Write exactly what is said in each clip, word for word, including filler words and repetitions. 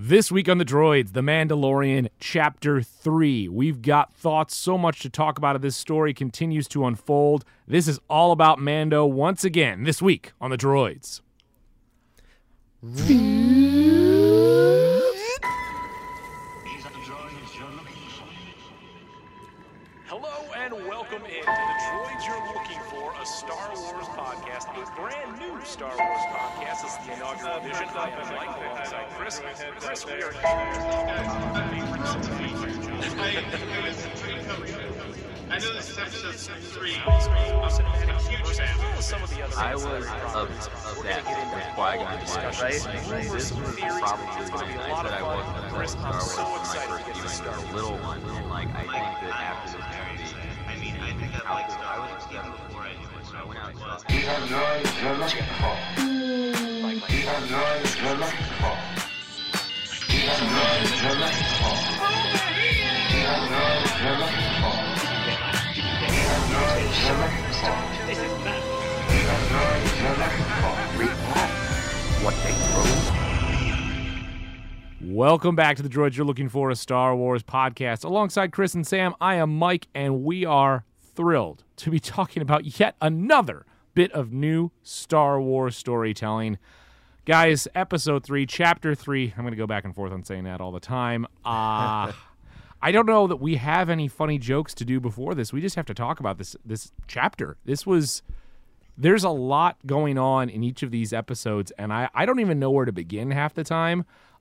This week on The Droids, The Mandalorian, Chapter three. We've got thoughts, so much to talk about as this story continues to unfold. This is all about Mando once again, this week on The Droids. Hello and welcome in to The Droids You're Looking For, a Star Wars podcast, a brand new Star Wars podcast. This is the inaugural edition. I am Mike alongside Chris. Chris, we are I know this is episode three. Some of the other I was of, of that. That's why I got discussion. Right? This was probably I said I wasn't going to Star Wars for my first viewing of the little one, and like I think that after this movie, I mean, I think I like Star Wars before I knew what Star Wars was. These are droids you're looking for. These are droids you're looking for. These are droids you're looking for. These are droids you're looking for. These are droids you're looking for. This is not. These are droids you're looking for. what they throw. Welcome back to The Droids You're Looking For, a Star Wars podcast. Alongside Chris and Sam, I am Mike, and we are thrilled to be talking about yet another bit of new Star Wars storytelling. Guys, episode three, chapter three. I'm going to go back and forth on saying that all the time. Uh, I don't know that we have any funny jokes to do before this. We just have to talk about this this chapter. This was, there's a lot going on in each of these episodes, and I, I don't even know where to begin half the time.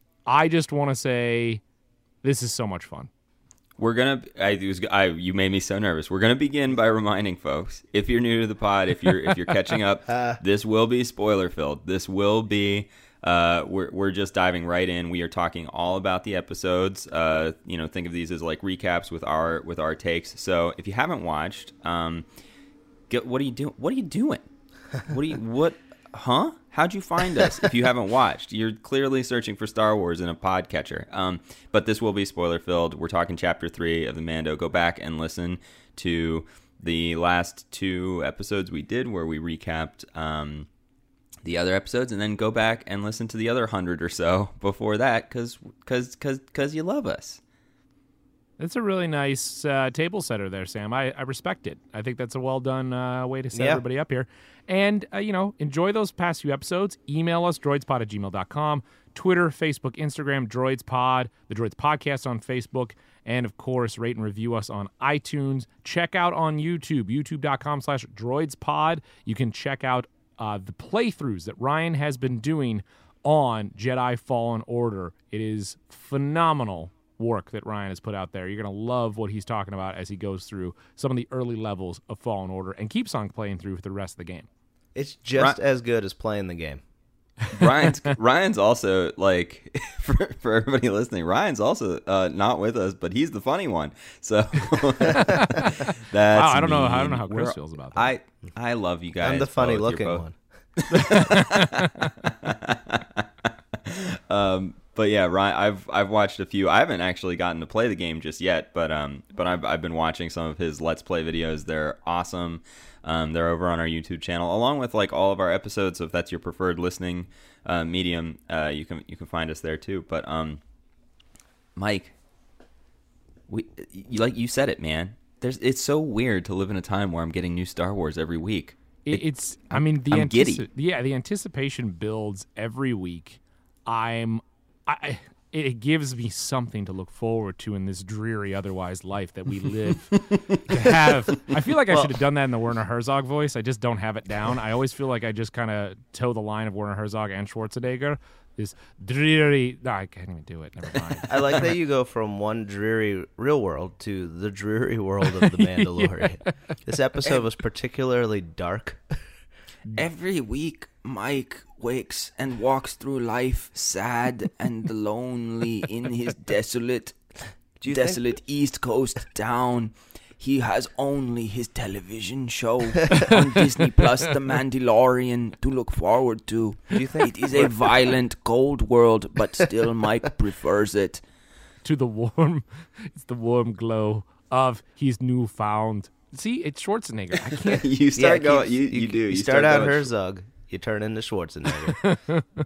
I just want to say this is so much fun. We're gonna. I, it was, I. You made me so nervous. We're gonna begin by reminding folks: if you're new to the pod, if you're if you're catching up, this will be spoiler filled. This will be. Uh, we're we're just diving right in. We are talking all about the episodes. Uh, you know, think of these as like recaps with our with our takes. So if you haven't watched, um, get, what are you doing? What are you doing? What are you what? Huh? How'd you find us if you haven't watched? You're clearly searching for Star Wars in a podcatcher. Um, but this will be spoiler-filled. We're talking Chapter three of the Mando. Go back and listen to the last two episodes we did where we recapped um, the other episodes, and then go back and listen to the other hundred or so before that because cause, cause, cause you love us. It's a really nice uh, table setter there, Sam. I, I respect it. I think that's a well-done uh, way to set yeah. everybody up here. And, uh, you know, enjoy those past few episodes. Email us, droidspod at gmail dot com. Twitter, Facebook, Instagram, DroidsPod, the Droids Podcast on Facebook. And, of course, rate and review us on iTunes. Check out on YouTube, youtube dot com slash droidspod. You can check out uh, the playthroughs that Ryan has been doing on Jedi Fallen Order. It is phenomenal work that Ryan has put out there. You're going to love what he's talking about as he goes through some of the early levels of Fallen Order and keeps on playing through for the rest of the game. It's just Ryan, as good as playing the game. Ryan's Ryan's also, like, for, for everybody listening, Ryan's also uh, not with us, but he's the funny one. So that's wow, I don't mean. know. I don't know how Chris We're, feels about that. I I love you guys. I'm the both. funny-looking You're one. um, but yeah, Ryan, I've I've watched a few. I haven't actually gotten to play the game just yet, but um, but I've I've been watching some of his Let's Play videos. They're awesome. Um, they're over on our YouTube channel, along with like all of our episodes. So if that's your preferred listening uh, medium, uh, you can you can find us there too. But um, Mike, we you, like you said it, man. There's it's so weird to live in a time where I'm getting new Star Wars every week. It, it's I mean the I'm antici- giddy. yeah the anticipation builds every week. I'm I it gives me something to look forward to in this dreary otherwise life that we live to have. I feel like I Well- should have done that in the Werner Herzog voice. I just don't have it down. I always feel like I just kind of toe the line of Werner Herzog and Schwarzenegger. This dreary. No, I can't even do it. Never mind. I like that you go from one dreary real world to the dreary world of The Mandalorian. Yeah. This episode was particularly dark. Every week, Mike wakes and walks through life sad and lonely in his desolate, Do you desolate East Coast town. He has only his television show on Disney Plus, The Mandalorian, to look forward to. Do you think It is a violent, cold world, but still Mike prefers it. To the warm, it's the warm glow of his newfound. See, it's Schwarzenegger. I can't. you start Yeah, going. keep- You, you do. You, You start, out going- Herzog, you turn into Schwarzenegger.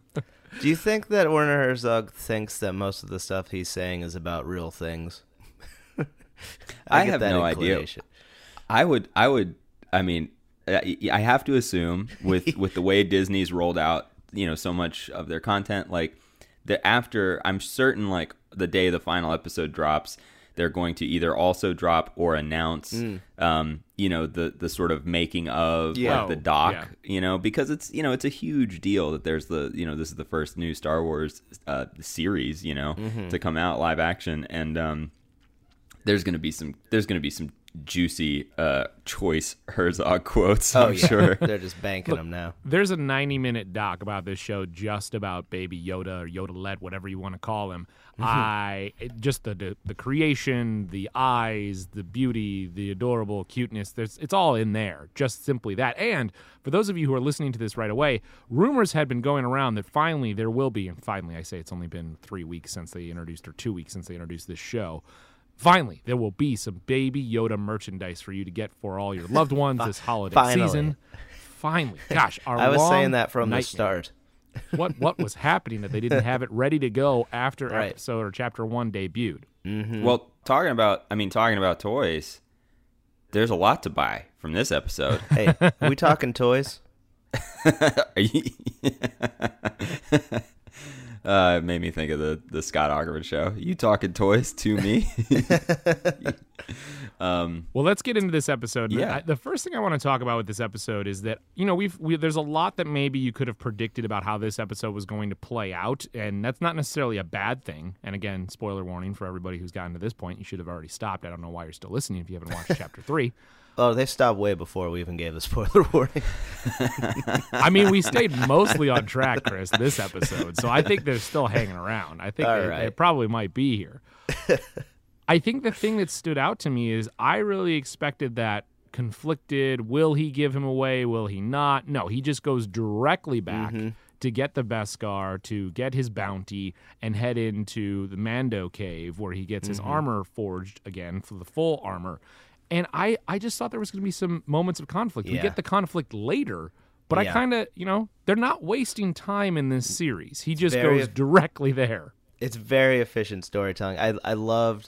Do you think that Werner Herzog thinks that most of the stuff he's saying is about real things? I, I get have that no idea. inclination. I would, I would, I mean, I I have to assume with, with the way Disney's rolled out, you know, so much of their content, like the after, I'm certain, like the day the final episode drops, they're going to either also drop or announce, mm. um, you know, the the sort of making of yeah. like the doc, yeah. you know, because it's, you know, it's a huge deal that there's the, you know, this is the first new Star Wars uh, series, you know, mm-hmm. to come out live action, and um, there's gonna be some, there's gonna be some juicy uh, choice Herzog quotes. Oh I'm yeah, sure they're just banking Look, them now. There's a ninety minute doc about this show just about Baby Yoda or Yoda-led, whatever you want to call him. I it, just the, the the creation, the eyes, the beauty, the adorable cuteness. There's it's all in there. Just simply that. And for those of you who are listening to this right away, rumors had been going around that finally there will be, and finally I say it's only been three weeks since they introduced, or two weeks since they introduced this show. Finally, there will be some Baby Yoda merchandise for you to get for all your loved ones this holiday Finally. season. Finally, gosh, our I was long saying that from nightmare. the start. What what was happening that they didn't have it ready to go after Right. episode or chapter one debuted? Mm-hmm. Well, talking about, I mean, talking about toys, there's a lot to buy from this episode. Hey, are we talking toys? Are you... uh, it made me think of the, the Scott Aukerman show. You talking toys to me? um, Well, let's get into this episode. Yeah. I, the first thing I want to talk about with this episode is that, you know, we've we, there's a lot that maybe you could have predicted about how this episode was going to play out, and that's not necessarily a bad thing. And again, spoiler warning for everybody who's gotten to this point. You should have already stopped. I don't know why you're still listening if you haven't watched chapter three. Oh, they stopped way before we even gave the spoiler warning. I mean, we stayed mostly on track, Chris, this episode. So I think they're still hanging around. I think All they, right. they probably might be here. I think the thing that stood out to me is I really expected that conflicted. Will he give him away? Will he not? No, he just goes directly back Mm-hmm. to get the Beskar, to get his bounty, and head into the Mando cave where he gets his Mm-hmm. armor forged again for the full armor. And I, I just thought there was going to be some moments of conflict. We Yeah. get the conflict later, but I Yeah. kind of, you know, they're not wasting time in this series. He just very goes eff- directly there. It's very efficient storytelling. I I loved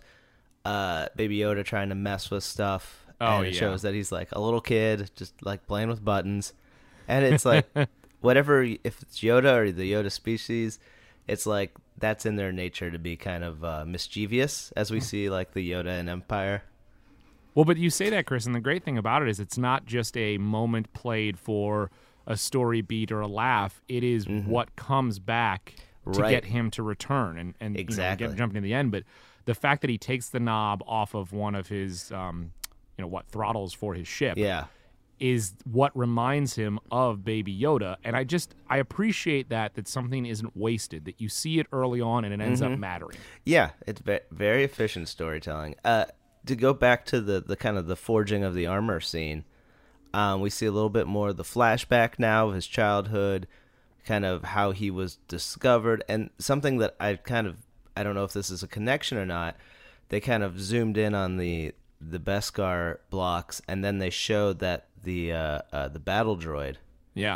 uh, Baby Yoda trying to mess with stuff. Oh, and it yeah. shows that he's like a little kid, just like playing with buttons. And it's like, whatever, if it's Yoda or the Yoda species, it's like that's in their nature to be kind of uh, mischievous, as we see like the Yoda in Empire. Well, but you say that, Chris, and the great thing about it is it's not just a moment played for a story beat or a laugh. It is what comes back to Right. get him to return. And, and Exactly. you know, again, jumping to the end, but the fact that he takes the knob off of one of his, um, you know, what, throttles for his ship Yeah. is what reminds him of Baby Yoda. And I just, I appreciate that, that something isn't wasted, that you see it early on and it ends up mattering. Yeah, it's ve- very efficient storytelling. Uh, to go back to the, the kind of the forging of the armor scene, um, we see a little bit more of the flashback now of his childhood, kind of how he was discovered, and something that I kind of, I don't know if this is a connection or not, they kind of zoomed in on the the Beskar blocks, and then they showed that the uh, uh, the battle droid, Yeah.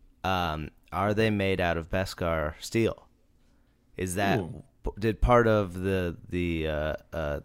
um, are they made out of Beskar steel? Is that Ooh. did part of the the uh, uh,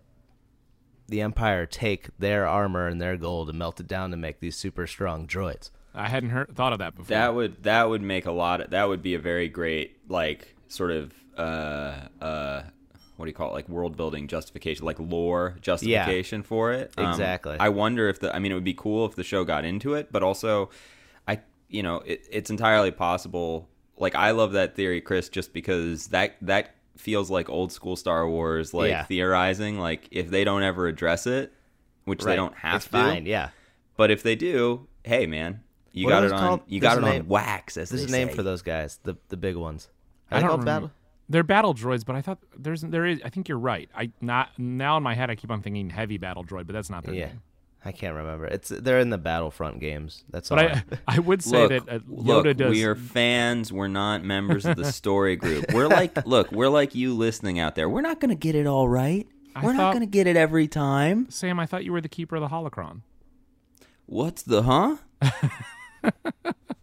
the Empire take their armor and their gold and melt it down to make these super strong droids? I hadn't heard, thought of that before. That would that would make a lot of that would be a very great like sort of uh uh what do you call it, like world building justification, like lore justification for it. Um, Exactly. I wonder if the I mean it would be cool if the show got into it, but also I you know it, it's entirely possible. Like I love that theory, Chris, just because that that feels like old school Star Wars, like Yeah. theorizing. Like if they don't ever address it, which they Right. don't have it's to, fine, yeah. but if they do, hey man. You What are got it those on. called? You There's got it a on name- wax. As There's they a name say. for those guys, the the big ones. I Are they don't called remember. battle? They're battle droids, but I thought there's there is. I think you're right. I not now in my head I keep on thinking heavy battle droid, but that's not their Yeah, name. I can't remember. It's they're in the Battlefront games. That's all. But I I would say Look, that uh, Yoda look, does. we are fans. We're not members of the story group. We're like, look, we're like you listening out there. We're not going to get it all right. I We're not thought- going to get it every time. Sam, I thought you were the keeper of the holocron. What's the huh?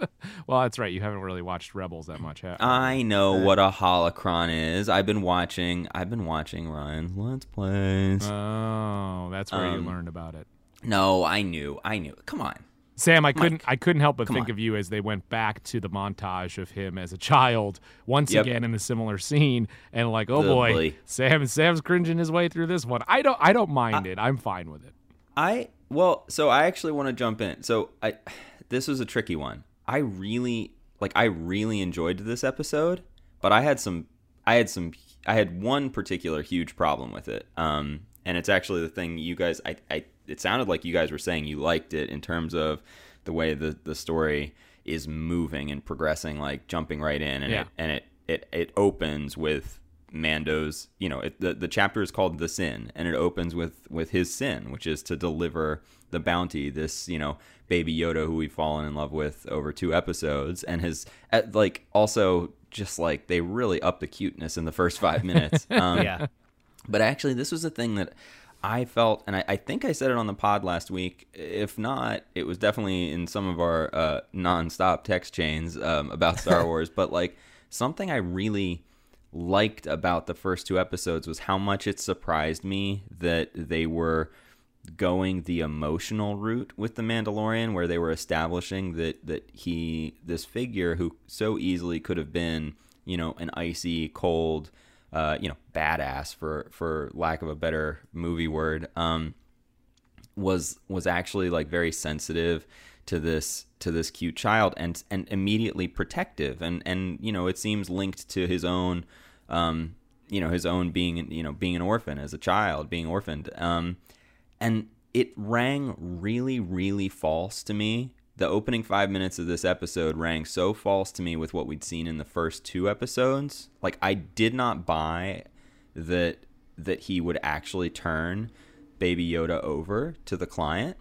Well, that's right. You haven't really watched Rebels that much, have you? I know what a holocron is. I've been watching. I've been watching Ryan's Let's Plays. Oh, that's where you Um, learned about it. no, I knew. I knew. Come on. Sam, I couldn't I couldn't help but come think on. of you as they went back to the montage of him as a child once Yep. again in a similar scene, and like, oh Oh, boy, boy. Sam Sam's cringing his way through this one. I don't I don't mind it. I'm fine with it. I well, so I actually want to jump in. So I, this was a tricky one. I really like. I really enjoyed this episode, but I had some. I had some. I had one particular huge problem with it. Um, and it's actually the thing you guys. I. I. It sounded like you guys were saying you liked it in terms of the way the the story is moving and progressing, like jumping right in, and Yeah. it and it it it opens with Mando's, you know, it, the the chapter is called The Sin, and it opens with with his sin, which is to deliver the bounty, this, you know, baby Yoda who we've fallen in love with over two episodes, and his at, like also just like they really up the cuteness in the first five minutes. Um, Yeah. but actually, this was a thing that I felt, and I, I think I said it on the pod last week. If not, it was definitely in some of our uh, nonstop text chains um, about Star Wars. But like something I really liked about the first two episodes was how much it surprised me that they were going the emotional route with the Mandalorian, where they were establishing that that he, this figure who so easily could have been, you know, an icy cold, uh, you know, badass for for lack of a better movie word, um, was was actually like very sensitive to this to this cute child, and and immediately protective, and and you know, it seems linked to his own, um, you know, his own being, you know, being an orphan as a child, being orphaned, um, and it rang really really false to me. The opening five minutes of this episode rang so false to me with what we'd seen in the first two episodes. Like, I did not buy that that he would actually turn Baby Yoda over to the client,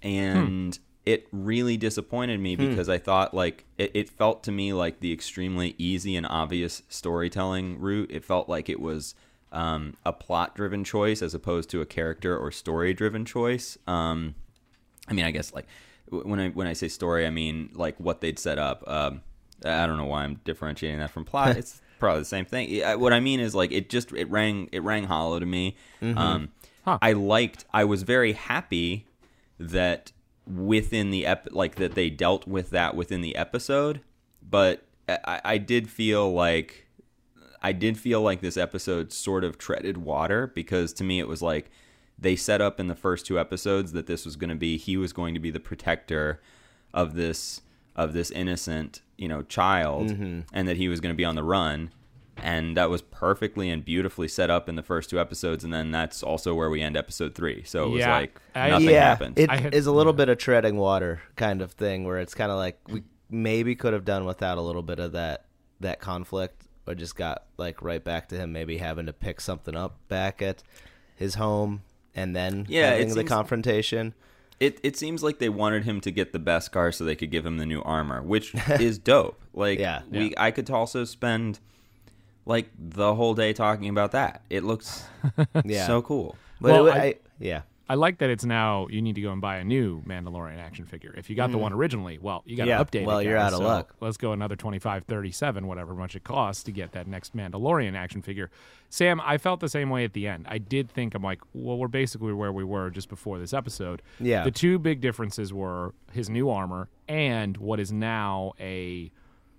and hmm. it really disappointed me because hmm. I thought, like, it, it felt to me like the extremely easy and obvious storytelling route. It felt like it was um, a plot-driven choice as opposed to a character or story-driven choice. Um, I mean, I guess, like, when I when I say story, I mean like what they'd set up. Um, I don't know why I'm differentiating that from plot. It's probably the same thing. What I mean is like it just it rang it rang hollow to me. Mm-hmm. Um, huh. I liked. I was very happy that within the ep like that they dealt with that within the episode. But I, I did feel like I did feel like this episode sort of treaded water, because to me it was like, they set up in the first two episodes that this was going to be, he was going to be the protector of this of this innocent, you know, child, mm-hmm. and that he was going to be on the run, and that was perfectly and beautifully set up in the first two episodes, and then that's also where we end episode three. So it was yeah. like I, nothing yeah, happened. It had, is a little yeah. bit of treading water kind of thing, where it's kind of like we maybe could have done without a little bit of that that conflict, or just got like right back to him maybe having to pick something up back at his home. And then yeah, having it the seems, confrontation. It it seems like they wanted him to get the best car so they could give him the new armor, which is dope. Like, yeah, we, yeah. I could also spend like the whole day talking about that. It looks yeah. so cool. But well, it, I, I, yeah. I like that it's now you need to go and buy a new Mandalorian action figure. If you got mm. the one originally, well, you got to yeah. update well, it. Well, you're out of so luck. Let's go another twenty-five, thirty-seven, whatever much it costs to get that next Mandalorian action figure. Sam, I felt the same way at the end. I did think, I'm like, well, we're basically where we were just before this episode. Yeah. The two big differences were his new armor and what is now a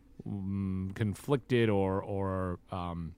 um, conflicted or, or um,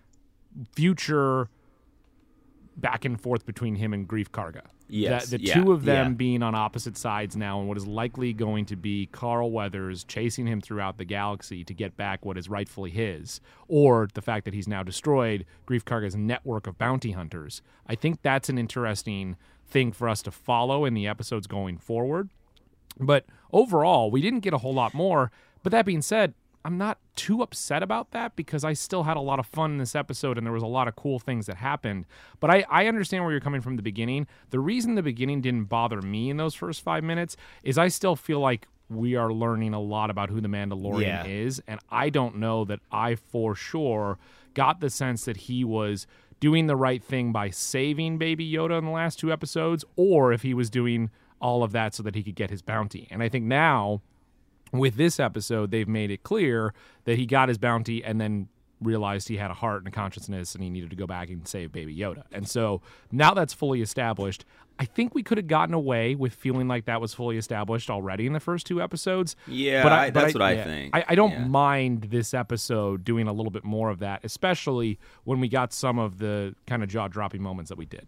future back and forth between him and Greef Karga. Yes, the, the yeah, two of them yeah. being on opposite sides now, and what is likely going to be Carl Weathers chasing him throughout the galaxy to get back what is rightfully his, or the fact that he's now destroyed Greef Karga's network of bounty hunters. I think that's an interesting thing for us to follow in the episodes going forward. But overall, we didn't get a whole lot more. But that being said, I'm not too upset about that, because I still had a lot of fun in this episode and there was a lot of cool things that happened. But I, I understand where you're coming from the beginning. The reason the beginning didn't bother me in those first five minutes is I still feel like we are learning a lot about who the Mandalorian yeah. is. And I don't know that I for sure got the sense that he was doing the right thing by saving Baby Yoda in the last two episodes, or if he was doing all of that so that he could get his bounty. And I think now, With this episode, they've made it clear that he got his bounty and then realized he had a heart and a consciousness and he needed to go back and save Baby Yoda. And so now that's fully established. I think we could have gotten away with feeling like that was fully established already in the first two episodes. Yeah, but I, but that's what I yeah, think. I, I don't Yeah. mind this episode doing a little bit more of that, especially when we got some of the kind of jaw-dropping moments that we did.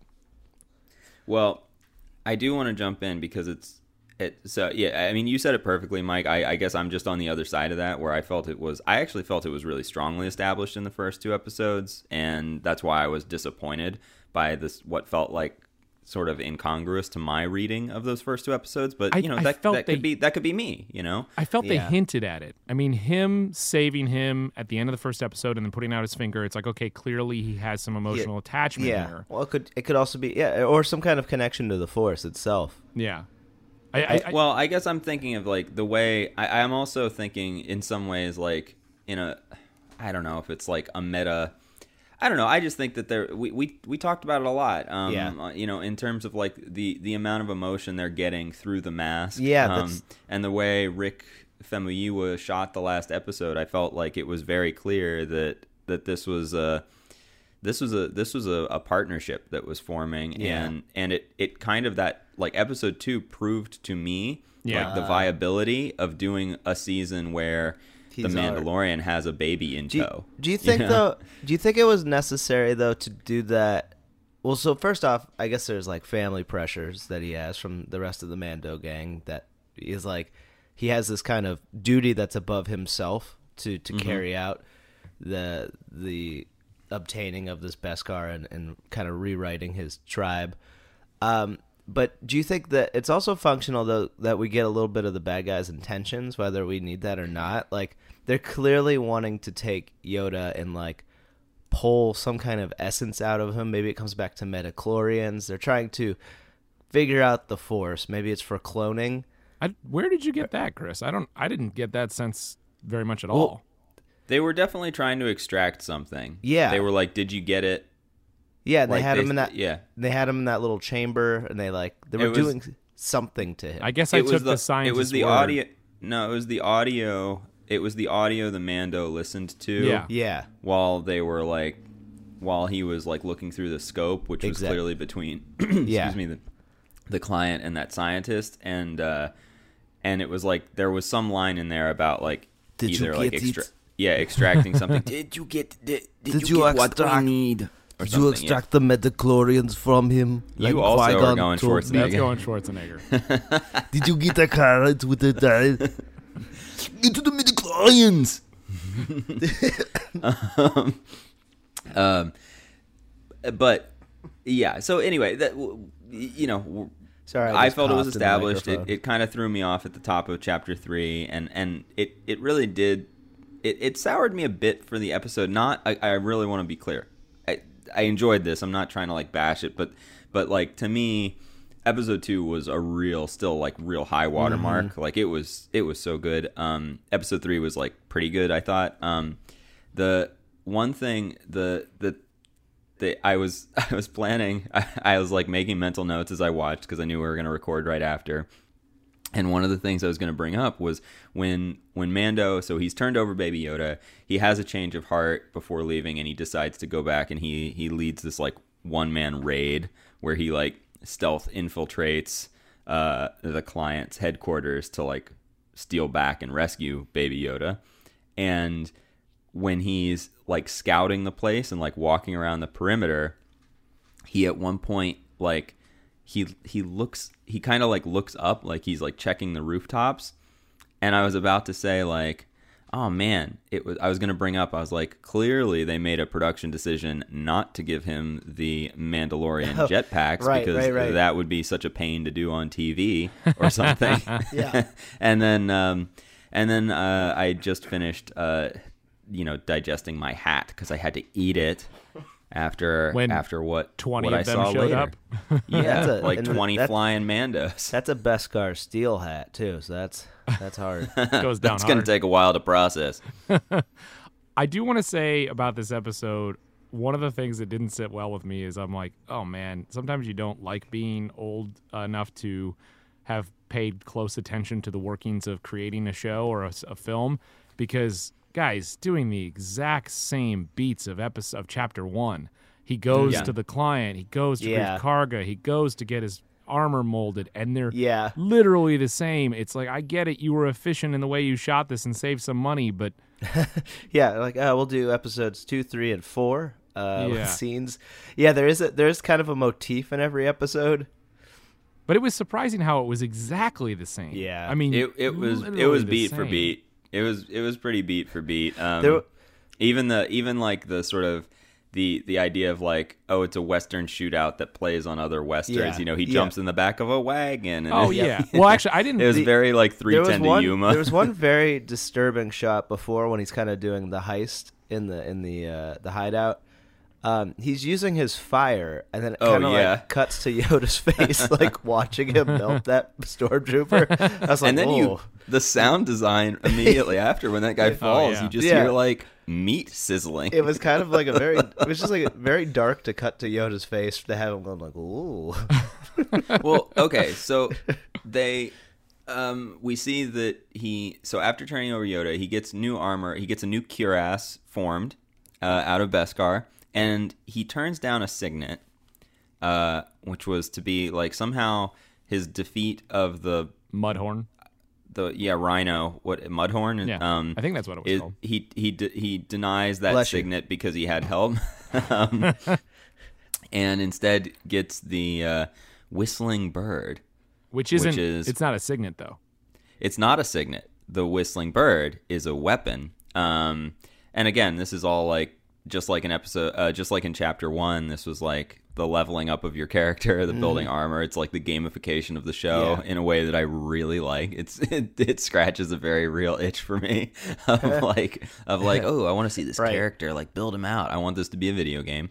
Well, I do want to jump in because it's it. So yeah, I mean, you said it perfectly, Mike. I, I guess I'm just on the other side of that, where I felt it was. I actually felt it was really strongly established in the first two episodes, and that's why I was disappointed by this. What felt like sort of incongruous to my reading of those first two episodes. But I- you know, I that felt that they- could be that could be me. You know, I felt they Yeah. hinted at it. I mean, him saving him at the end of the first episode and then putting out his finger, it's like, okay, clearly he has some emotional attachment Yeah. here. Well, it could it could also be yeah, or some kind of connection to the Force itself. Yeah. I, I, I, well, I guess I'm thinking of like the way I, I'm also thinking in some ways like in a I don't know if it's like a meta. I don't know. I just think that there we, we, we talked about it a lot. Um, Yeah. uh, You know, in terms of like the, the amount of emotion they're getting through the mask. Yeah, Um, that's- and the way Rick Famuyiwa shot the last episode, I felt like it was very clear that that this was a this was a this was a, a partnership that was forming, Yeah. and and it it kind of that like episode two proved to me Yeah. like the viability of doing a season where the He's our- Mandalorian has a baby in Do you, tow. do you think know? though? Do you think it was necessary though to do that? Well, so first off, I guess there's like family pressures that he has from the rest of the Mando gang. That is like he has this kind of duty that's above himself to to Mm-hmm. carry out the the obtaining of this Beskar and, and kind of rewriting his tribe. Um, but do you think that it's also functional though that we get a little bit of the bad guys' intentions, whether we need that or not? Like they're clearly wanting to take Yoda and like pull some kind of essence out of him. Maybe it comes back to metachlorians. They're trying to figure out the Force. Maybe it's for cloning. I, where did you get that, Chris? I don't. I didn't get that sense very much at all. They were definitely trying to extract something. Yeah. They were like, "Did you get it?" Yeah, and they Like, had they- him in that. yeah. they had him in that little chamber, and they like they were It was- doing something to him. I guess I It took was the, the, scientist It was the word. audio. No, it was the audio. It was the audio the Mando listened to. Yeah. yeah, While they were like, while he was like looking through the scope, which was Exact- clearly between, excuse Yeah. me, the, the client and that scientist, and uh, and it was like there was some line in there about like Did you either like get extra, it? yeah, extracting something. Did you get? Did, did, Did you, you get what I extract- need? Or Did you something, yeah. extract the metachlorians from him? You also are Qui-Gon going told me? That's Schwarzenegger. going Schwarzenegger. Did you get a carrot with the diet? Into the midichlorians. um, um, but yeah. So anyway, that w- you know, Sorry, I I just felt it was coughed in the established. It, microphone. it kind of threw me off at the top of chapter three, and and it it really did. It, it soured me a bit for the episode. Not, I, I really want to be clear. I I enjoyed this. I'm not trying to like bash it, but but like to me, episode two was a real, still like real high watermark. Mm-hmm. Like it was, it was so good. Um, episode three was like pretty good, I thought. Um, the one thing, the the the I was I was planning. I, I was like making mental notes as I watched because I knew we were going to record right after. And one of the things I was going to bring up was when when Mando, so he's turned over Baby Yoda, he has a change of heart before leaving, and he decides to go back, and he he leads this like one man raid where he like stealth infiltrates uh, the client's headquarters to like steal back and rescue Baby Yoda. And when he's like scouting the place and like walking around the perimeter, he at one point like he he looks he kind of like looks up like he's like checking the rooftops, and I was about to say like, oh man, it was I was gonna bring up I was like, clearly they made a production decision not to give him the Mandalorian jetpacks right, because right, right. that would be such a pain to do on T V or something. Yeah. and then um and then uh, I just finished uh you know digesting my hat because I had to eat it after When after what twenty what of I them saw showed later. up. Yeah, That's a- like and twenty that's- flying Mandos. That's a Beskar steel hat too, so that's that's hard. Goes down It's going hard. to take a while to process. I do want to say about this episode, one of the things that didn't sit well with me is I'm like, oh man, sometimes you don't like being old enough to have paid close attention to the workings of creating a show or a, a film, because guys, doing the exact same beats of episode of chapter one. He goes Yeah. to the client. He goes to Yeah. Greef Karga. He goes to get his armor molded, and they're Yeah. literally the same. It's like, I get it. You were efficient in the way you shot this and saved some money, but Yeah, like uh, we'll do episodes two, three, and four. Uh, with Yeah. scenes. Yeah, there is a there's kind of a motif in every episode. but it was surprising how it was exactly the same. Yeah. I mean, It it was it literally was the beat for same. beat. It was it was pretty beat for beat. Um, There w- even the even like the sort of the the idea of like, oh, it's a Western shootout that plays on other Westerns. Yeah. You know, he Yeah. jumps in the back of a wagon. And Oh it, yeah. Well, actually, I didn't. it was The- very like three there was ten to one Yuma. there was one very disturbing shot before when he's kind of doing the heist in the in the uh, the hideout. Um, he's using his fire, and then it Oh, kind of yeah. like cuts to Yoda's face, like watching him melt that stormtrooper. I was like, and then whoa. you the sound design immediately after when that guy falls, yeah. you just Yeah. hear like meat sizzling. It was kind of like a very. It was just like very dark to cut to Yoda's face to have him going like, ooh. Well, okay, so they um we see that he so after turning over Yoda, he gets new armor, he gets a new cuirass formed uh, out of Beskar, and he turns down a signet, uh, which was to be like somehow his defeat of the Mudhorn. the yeah Rhino, what Mudhorn? Yeah, um, I think that's what it was is, called. he he de- he denies that Bless you. signet because he had help, um, and instead gets the uh, whistling bird. Which isn't. which is- it's not a signet though. It's not a signet. The whistling bird is a weapon. Um, and again, this is all like just like an episode, uh, just like in chapter one. This was like the leveling up of your character, the building armor. It's like the gamification of the show Yeah. in a way that I really like. It's it, it scratches a very real itch for me of like of like oh, I want to see this Right. character, like build him out. I want this to be a video game.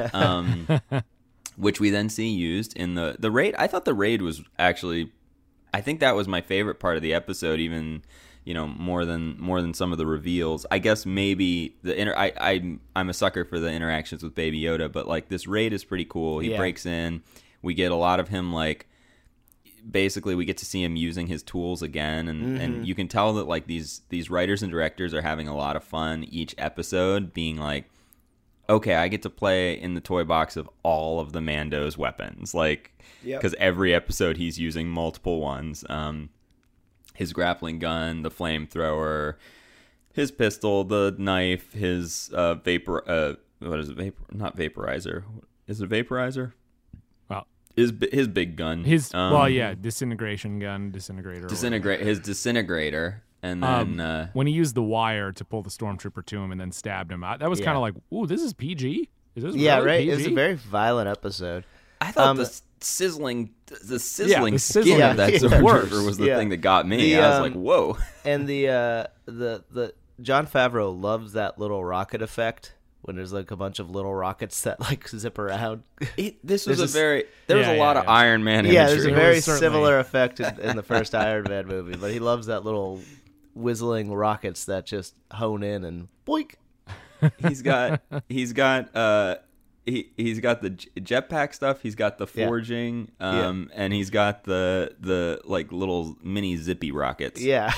Um, which we then see used in the the raid. I thought the raid was actually, I think that was my favorite part of the episode, even you know more than more than some of the reveals. I guess maybe the inter. I I I'm a sucker for the interactions with Baby Yoda, but like this raid is pretty cool. He Yeah. breaks in. We get a lot of him like. Basically, we get to see him using his tools again, and, Mm-hmm. and you can tell that like these these writers and directors are having a lot of fun each episode, being like, okay, I get to play in the toy box of all of the Mando's weapons, like Yep. because every episode he's using multiple ones. Um, his grappling gun, the flamethrower, his pistol, the knife, his uh, vapor. Uh, what is it? Vapor? Not vaporizer. Is it a vaporizer? Well, His bi- his big gun. his Um, well, yeah, disintegration gun, disintegrator. or disintegrate his disintegrator, and then Um, uh, when he used the wire to pull the stormtrooper to him and then stabbed him. I, that was Yeah. kind of like, ooh, this is P G. Is this Yeah, really right. P G? It was a very violent episode. I thought um, the s- sizzling, the sizzling the skin sizzling of that is stormtrooper worse. was the Yeah. thing that got me. The, I was um, like, whoa. And the uh, the the John Favreau loves that little rocket effect when there's like a bunch of little rockets that like zip around. It, this was There's a a- very there was Yeah, a lot yeah, of yeah. Iron Man Yeah, imagery. there's a It very was certainly- similar effect in, in the first Iron Man movie, but he loves that little whistling rockets that just hone in and boink. he's got he's got uh he he's got the j- jetpack stuff. He's got the Yeah. forging, um, and he's got the the like little mini zippy rockets. Yeah,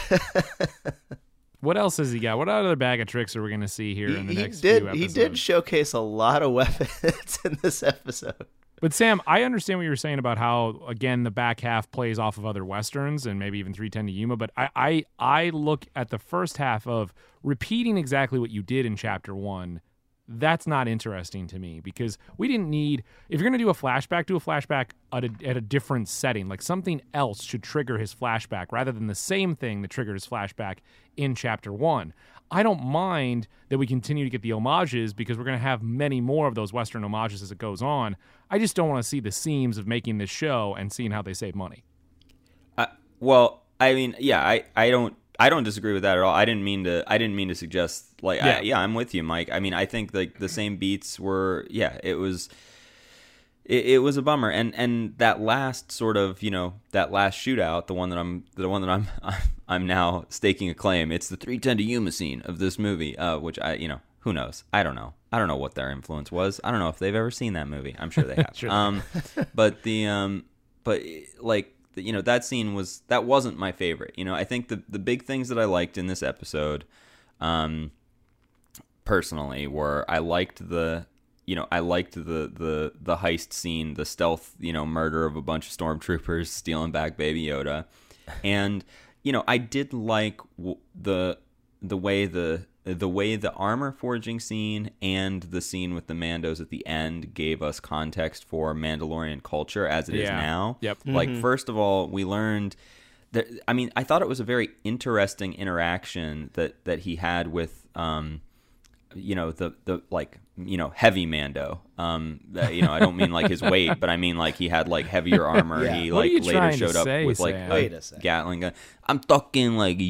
What else has he got? What other bag of tricks are we going to see here he, in the he next did. few He episodes? did showcase a lot of weapons in this episode. But Sam, I understand what you were saying about how, again, the back half plays off of other westerns and maybe even three ten to Yuma. But I, I, I look at the first half of repeating exactly what you did in chapter one. That's not interesting to me because we didn't need. If you're going to do a flashback, do a flashback at a, at a different setting. Like something else should trigger his flashback rather than the same thing that triggered his flashback in chapter one. I don't mind that we continue to get the homages because we're going to have many more of those Western homages as it goes on. I just don't want to see the seams of making this show and seeing how they save money. Uh, well, I mean, yeah, I, I don't I don't disagree with that at all. I didn't mean to I didn't mean to suggest like Yeah. I, yeah, I'm with you, Mike. I mean, I think like the same beats were yeah, it was it, it was a bummer. And and that last sort of, you know, that last shootout, the one that I'm the one that I'm I'm now staking a claim. It's the three ten to Yuma scene of this movie, uh, which I, you know, who knows? I don't know. I don't know what their influence was. I don't know if they've ever seen that movie. I'm sure they have. Sure. Um, but the um, but like you know, that scene was that wasn't my favorite. You know, I think the the big things that I liked in this episode, um, personally, were I liked the. You know, I liked the, the the heist scene, the stealth, you know, murder of a bunch of stormtroopers stealing back Baby Yoda, and you know, I did like w- the the way the the way the armor forging scene and the scene with the Mandos at the end gave us context for Mandalorian culture as it Yeah. is now. Yep. Like, first of all, we learned that. I mean, I thought it was a very interesting interaction that that he had with. Um, you know, the, the like, you know, heavy Mando. Um, that, you know, I don't mean like his weight, but I mean like he had like heavier armor. Yeah. He What are like you later trying to showed up say, with like Sam? a, Wait a second. Gatling gun. I'm talking like a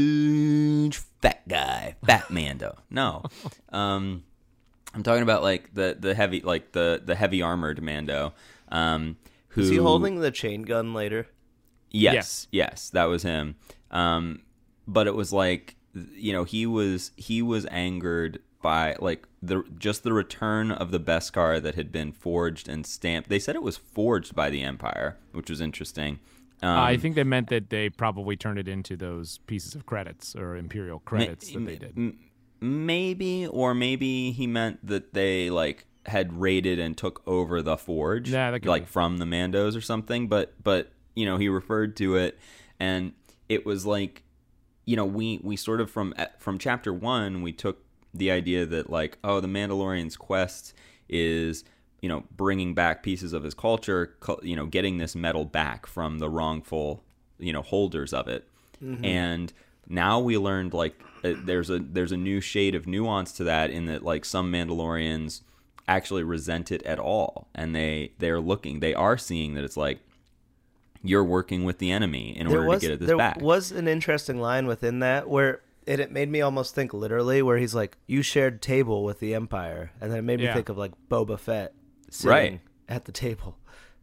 huge fat guy, fat Mando. No, um, I'm talking about like the, the heavy, like the, the heavy armored Mando. Um, who Is he holding the chain gun later? Yes, Yes. yes, that was him. Um, but it was like, you know, he was he was angered by like the just the return of the Beskar that had been forged and stamped. They said it was forged by the Empire, which was interesting. Um, I think they meant that they probably turned it into those pieces of credits or Imperial credits that they did. m- maybe, or maybe he meant that they like had raided and took over the forge, Yeah, that could like be. from the Mandos or something. But but you know, he referred to it, and it was like, you know, we we sort of from from chapter one we took the idea that like, oh, the Mandalorian's quest is, you know, bringing back pieces of his culture, you know, getting this metal back from the wrongful, you know, holders of it. Mm-hmm. And now we learned like uh, there's a there's a new shade of nuance to that, in that like some Mandalorians actually resent it at all, and they they're looking, they are seeing that it's like, you're working with the enemy in There order was to get at this there back. was an interesting line within that where it, it made me almost think literally, where he's like, "You shared table with the Empire," and then it made me Yeah. think of like Boba Fett sitting Right. at the table.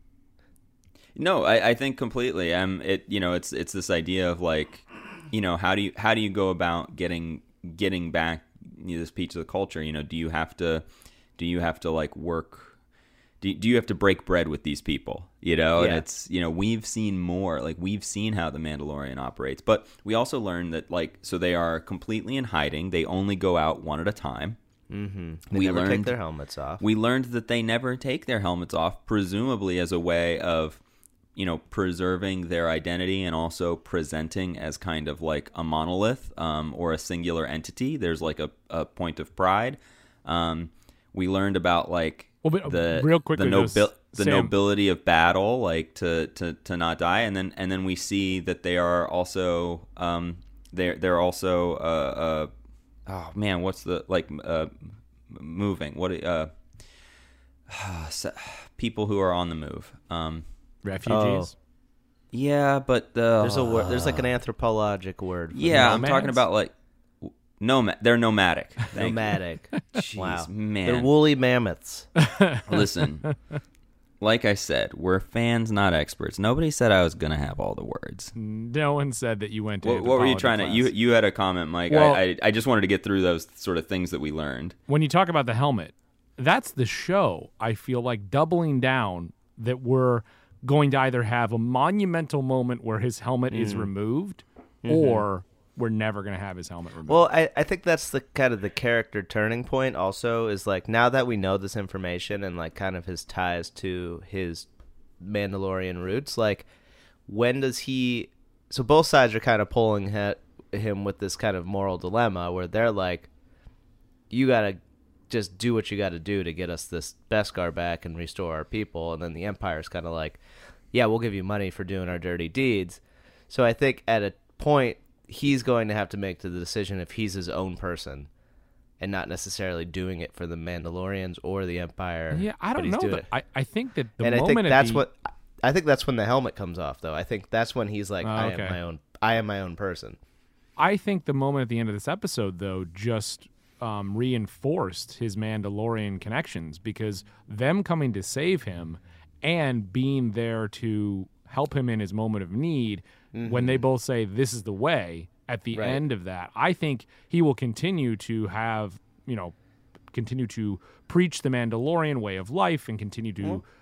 No, I, I think completely. Um, it you know, it's it's this idea of like, you know, how do you how do you go about getting getting back, you know, this piece of the culture? You know, do you have to do you have to like work? Do do you have to break bread with these people? You know, and Yeah. it's, you know, we've seen more, like we've seen how the Mandalorian operates, but we also learned that like, so they are completely in hiding. They only go out one at a time. Mm-hmm. They We never learned take their helmets off. We learned that they never take their helmets off, presumably as a way of, you know, preserving their identity and also presenting as kind of like a monolith, um, or a singular entity. There's like a, a point of pride. Um, we learned about like Well, but, uh, the real quickly, the, though, nobi- the Sam- nobility of battle, like to, to, to not die, and then and then we see that they are also um, they're they're also uh, uh, oh man, what's the like uh, moving what uh, people who are on the move. Um, Refugees. yeah, but the There's a word. There's like an anthropologic word. For yeah, I'm nomads? talking about like nomad. They're nomadic. Thank you. nomadic. Jeez, Wow, man. they're woolly mammoths. Listen, like I said, we're fans, not experts. Nobody said I was gonna have all the words. No one said that you went to What, what were you anthropology trying to? class. You you had a comment, Mike. Well- I, I I just wanted to get through those sort of things that we learned. When you talk about the helmet, that's the show, I feel like, doubling down that we're going to either have a monumental moment where his helmet is removed, or we're never going to have his helmet removed. Well, I, I think that's the kind of the character turning point also, is like, now that we know this information and like kind of his ties to his Mandalorian roots, like when does he, so both sides are kind of pulling he, him with this kind of moral dilemma where they're like, you got to just do what you got to do to get us this Beskar back and restore our people. And then the Empire's kind of like, yeah, we'll give you money for doing our dirty deeds. So I think at a point, he's going to have to make the decision if he's his own person and not necessarily doing it for the Mandalorians or the Empire. yeah, I but don't he's know. doing But it. I, I think that the and I moment think at that's the- what I think that's when the helmet comes off, though. I think that's when he's like, Oh, I okay. am my own. I am my own person. I think the moment at the end of this episode, though, just um, reinforced his Mandalorian connections, because them coming to save him and being there to help him in his moment of need, when they both say, this is the way, at the Right. end of that, I think he will continue to have, you know, continue to preach the Mandalorian way of life and continue to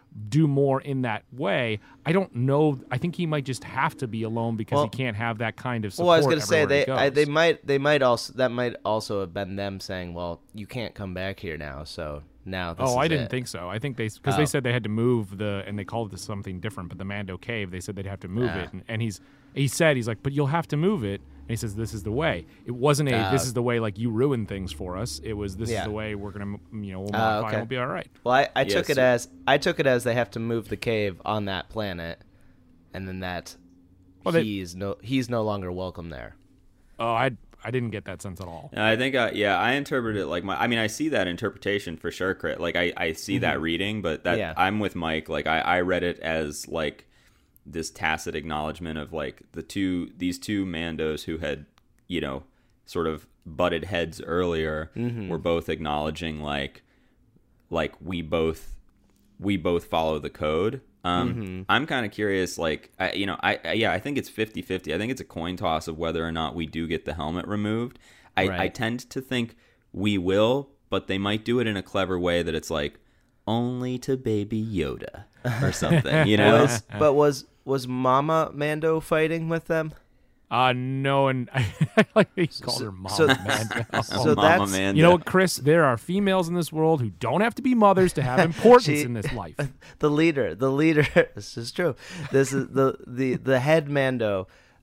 do more in that way. I don't know. I think he might just have to be alone because Well- he can't have that kind of support. Well, I was going to say everywhere they he I, goes. they might they might also that might also have been them saying, well, you can't come back here now, so now this Oh, is I didn't it. think so. I think they because Oh. they said they had to move the and they called it something different, but the Mando Cave, they said they'd have to move Ah. it, and, and he's he said he's like, but you'll have to move it, and he says this is the way. It wasn't a Ah. this is the way like you ruin things for us. It was this Yeah. is the way we're gonna you know we'll Ah, modify okay. and we'll be all right. Well, I, I Yeah, took it so- as I took it as they have to move the cave on that planet, and then that Well, they- he's no he's no longer welcome there. Oh, I I didn't get that sense at all. And I think, uh, yeah, I interpret it like my. I mean, I see that interpretation for sure, Crit. Like, I, I see that reading, but that Yeah. I'm with Mike. Like, I, I read it as like this tacit acknowledgement of like the two these two Mandos who had, you know, sort of butted heads earlier were both acknowledging like, like we both we both follow the code. Um, I'm kind of curious, like, I, you know, I, I yeah, I think it's fifty-fifty. I think it's a coin toss of whether or not we do get the helmet removed. I, Right. I tend to think we will, but they might do it in a clever way that it's like only to Baby Yoda or something, you know? Was, but was was Mama Mando fighting with them? Uh no, and I like he called her mom. so- Mando. so Mama that's- Manda. You know what, Chris? There are females in this world who don't have to be mothers to have importance She- in this life. The leader, the leader. This is true. This is the the the head Mando.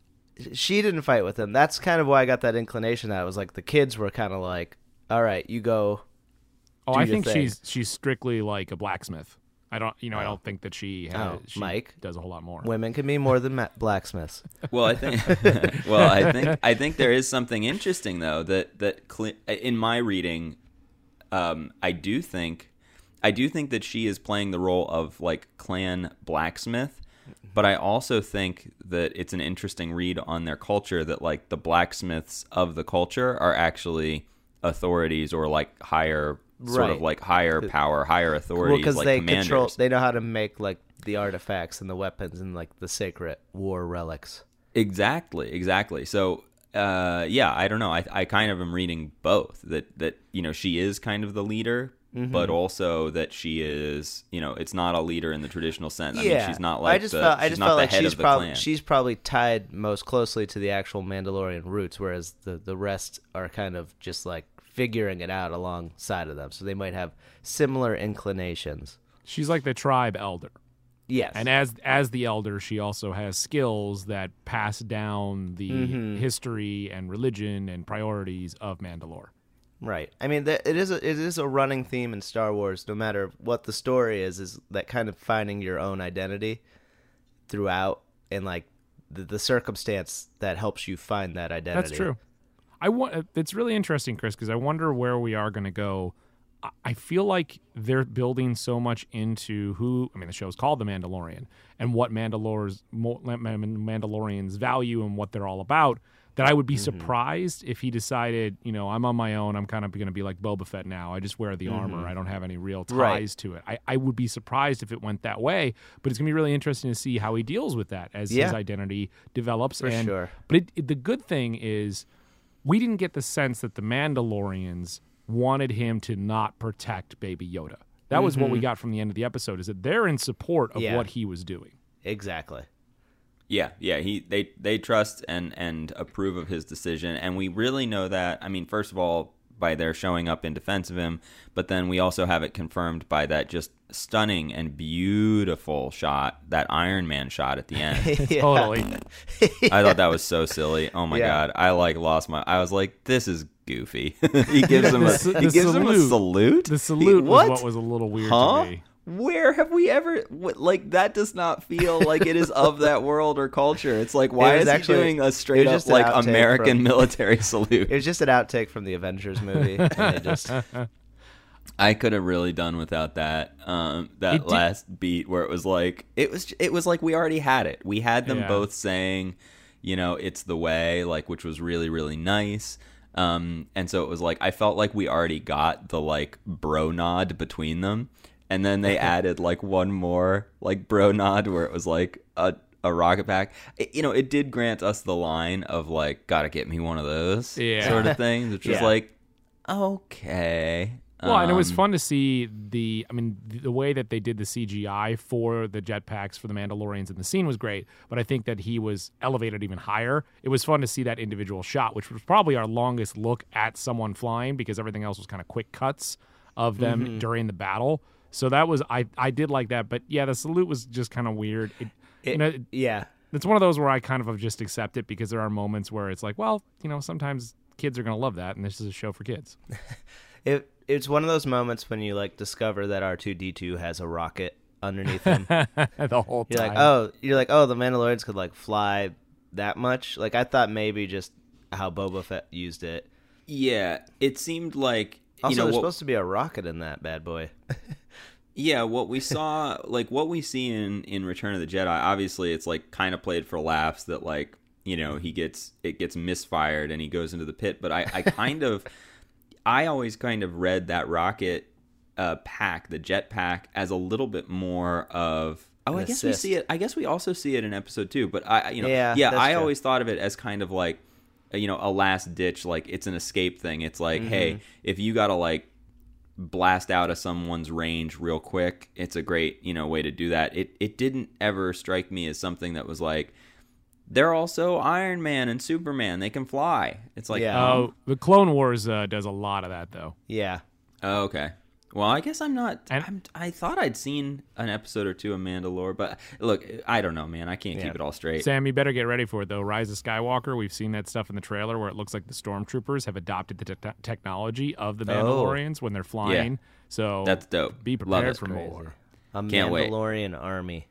She didn't fight with him. That's kind of why I got that inclination. That it was like the kids were kind of like, "All right, you go." Oh, do I your think thing. she's she's strictly like a blacksmith. I don't, you know, I don't think that she, has, Oh, she Mike. does a whole lot more. Women can be more than ma- blacksmiths. Well, I think. well, I think. I think there is something interesting though that that cle in my reading, um, I do think, I do think that she is playing the role of like clan blacksmith, but I also think that it's an interesting read on their culture that like the blacksmiths of the culture are actually authorities or like higher. Sort of Right. like higher power, higher Well, authorities, because like they commanders. control, they know how to make like the artifacts and the weapons and like the sacred war relics. Exactly, exactly. So, uh, yeah, I don't know. I, I kind of am reading both that that you know she is kind of the leader, Mm-hmm. but also that she is you know it's not a leader in the traditional sense. I yeah, mean, she's not like I just the, felt, I she's just not felt the like head she's of the probably clan. she's probably tied most closely to the actual Mandalorian roots, whereas the the rest are kind of just like figuring it out alongside of them. So they might have similar inclinations. She's like the tribe elder, Yes, and as as the elder, she also has skills that pass down the Mm-hmm. history and religion and priorities of Mandalore. right. I mean, th- it is a, it is a running theme in Star Wars. No matter what the story is, is that kind of finding your own identity throughout, and like the, the circumstance that helps you find that identity. That's true. I want. It's really interesting, Chris, because I wonder where we are going to go. I- I feel like they're building so much into who. I mean, the show's called The Mandalorian, and what Mandalores, Mo- Mandalorians value and what they're all about. That I would be Mm-hmm. surprised if he decided, you know, I'm on my own. I'm kind of going to be like Boba Fett now. I just wear the armor. I don't have any real ties Mm-hmm. Right. to it. I, I would be surprised if it went that way. But it's going to be really interesting to see how he deals with that as his Yeah. identity develops. For and, sure. But it, it- the good thing is, we didn't get the sense that the Mandalorians wanted him to not protect Baby Yoda. That was what we got from the end of the episode, is that they're in support of Mm-hmm. Yeah. what he was doing. Exactly. Yeah, yeah. He they they trust and and approve of his decision, and we really know that. I mean, first of all, by their showing up in defense of him, but then we also have it confirmed by that just stunning and beautiful shot, that Iron Man shot at the end. Yeah. Totally. I thought that was so silly. Oh my Yeah. god, I like lost my. I was like, this is goofy. he gives him a The- he the gives him a salute. salute. The salute He- was what was a little weird Huh? to me. Where have we ever what, like that? Does not feel like it is of that world or culture. It's like, why It was is he actually- doing a it straight was up just an like outtake American from- military salute? It was just an outtake from the Avengers movie. And they just, I could have really done without that. Um, that It did- last beat where it was like it was. It was like we already had it. We had them Yeah. both saying, you know, it's the way, like, which was really really nice. Um, and so it was like I felt like we already got the like bro nod between them, and then they added like one more like bro nod where it was like a a rocket pack. It, you know, it did grant us the line of like, gotta get me one of those Yeah. sort of things, which was Yeah. like, okay. Well, and it was Um, fun to see the, I mean, the, the way that they did the C G I for the jetpacks for the Mandalorians in the scene was great, but I think that he was elevated even higher. It was fun to see that individual shot, which was probably our longest look at someone flying because everything else was kind of quick cuts of them Mm-hmm. during the battle. So that was, I, I did like that, but yeah, the salute was just kind of weird. It, It- you know, yeah. it's one of those where I kind of just accept it because there are moments where it's like, well, you know, sometimes kids are going to love that, and this is a show for kids. It it's one of those moments when you like discover that R two D two has a rocket underneath him. The whole You're time. like, oh, you're like, oh, the Mandalorians could like fly that much. Like I thought maybe just how Boba Fett used it. Yeah, it seemed like Also, you know there's what, supposed to be a rocket in that bad boy. yeah, what we saw, like what we see in in Return of the Jedi. Obviously, it's like kind of played for laughs that like you know he gets it gets misfired and he goes into the pit. But I I kind of I always kind of read that rocket uh, pack, the jet pack, as a little bit more of. Oh, An I guess assist. we see it. I guess we also see it in episode two. But I, you know, Yeah, yeah, that's I true. always thought of it as kind of like, you know, a last ditch, like it's an escape thing. It's like, Mm-hmm. hey, if you gotta like blast out of someone's range real quick, it's a great, you know, way to do that. It it didn't ever strike me as something that was like, they're also Iron Man and Superman. They can fly. It's like, Yeah. Oh, the Clone Wars uh, does a lot of that, though. Yeah. oh, okay. Well, I guess I'm not. And- I'm, I thought I'd seen an episode or two of Mandalore, but look, I don't know, man. I can't Yeah. keep it all straight. Sam, you better get ready for it, though. Rise of Skywalker, we've seen that stuff in the trailer where it looks like the stormtroopers have adopted the te- technology of the Mandalorians when they're flying. So That's dope. be Love prepared it. for Crazy. more. A Can't wait. Mandalorian army.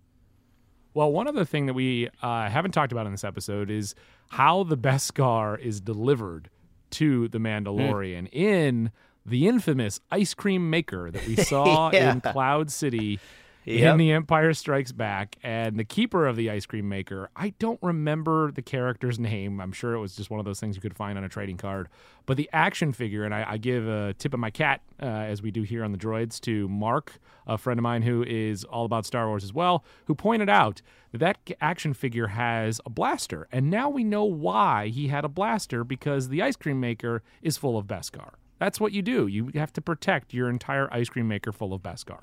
Well, one other thing that we uh, haven't talked about in this episode is how the Beskar is delivered to the Mandalorian in the infamous ice cream maker that we saw Yeah. in Cloud City Yep. in The Empire Strikes Back. And the keeper of the ice cream maker, I don't remember the character's name. I'm sure it was just one of those things you could find on a trading card. But the action figure, and I, I give a tip of my cat, uh, as we do here on the Droids, to Mark, a friend of mine who is all about Star Wars as well, who pointed out that that action figure has a blaster. And now we know why he had a blaster, because the ice cream maker is full of Beskar. That's what you do. You have to protect your entire ice cream maker full of Beskar.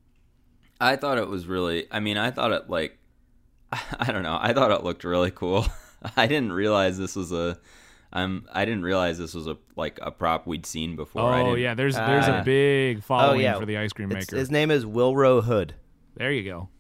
I thought it was really. I mean, I thought it like. I don't know. I thought it looked really cool. I didn't realize this was a. Um, I didn't realize this was a like a prop we'd seen before. I Oh didn't, yeah, there's there's Ah. a big following Oh, yeah. for the ice cream It's- maker. his name is Wilro Hood. There you go,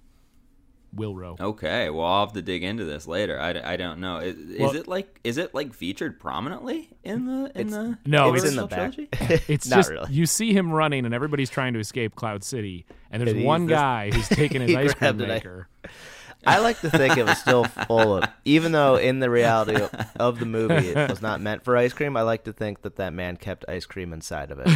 Wilro. Okay, well, I'll have to dig into this later. I, I don't know. Is, is Well- it like is it like featured prominently in the in the No, it's it's- in the original back. trilogy? It's Not just really. you see him running, and everybody's trying to escape Cloud City, and there's And he's one this- guy who's taking his He ice cream grabbed an ice- maker. I like to think it was still full of, even though in the reality of the movie it was not meant for ice cream. I like to think that that man kept ice cream inside of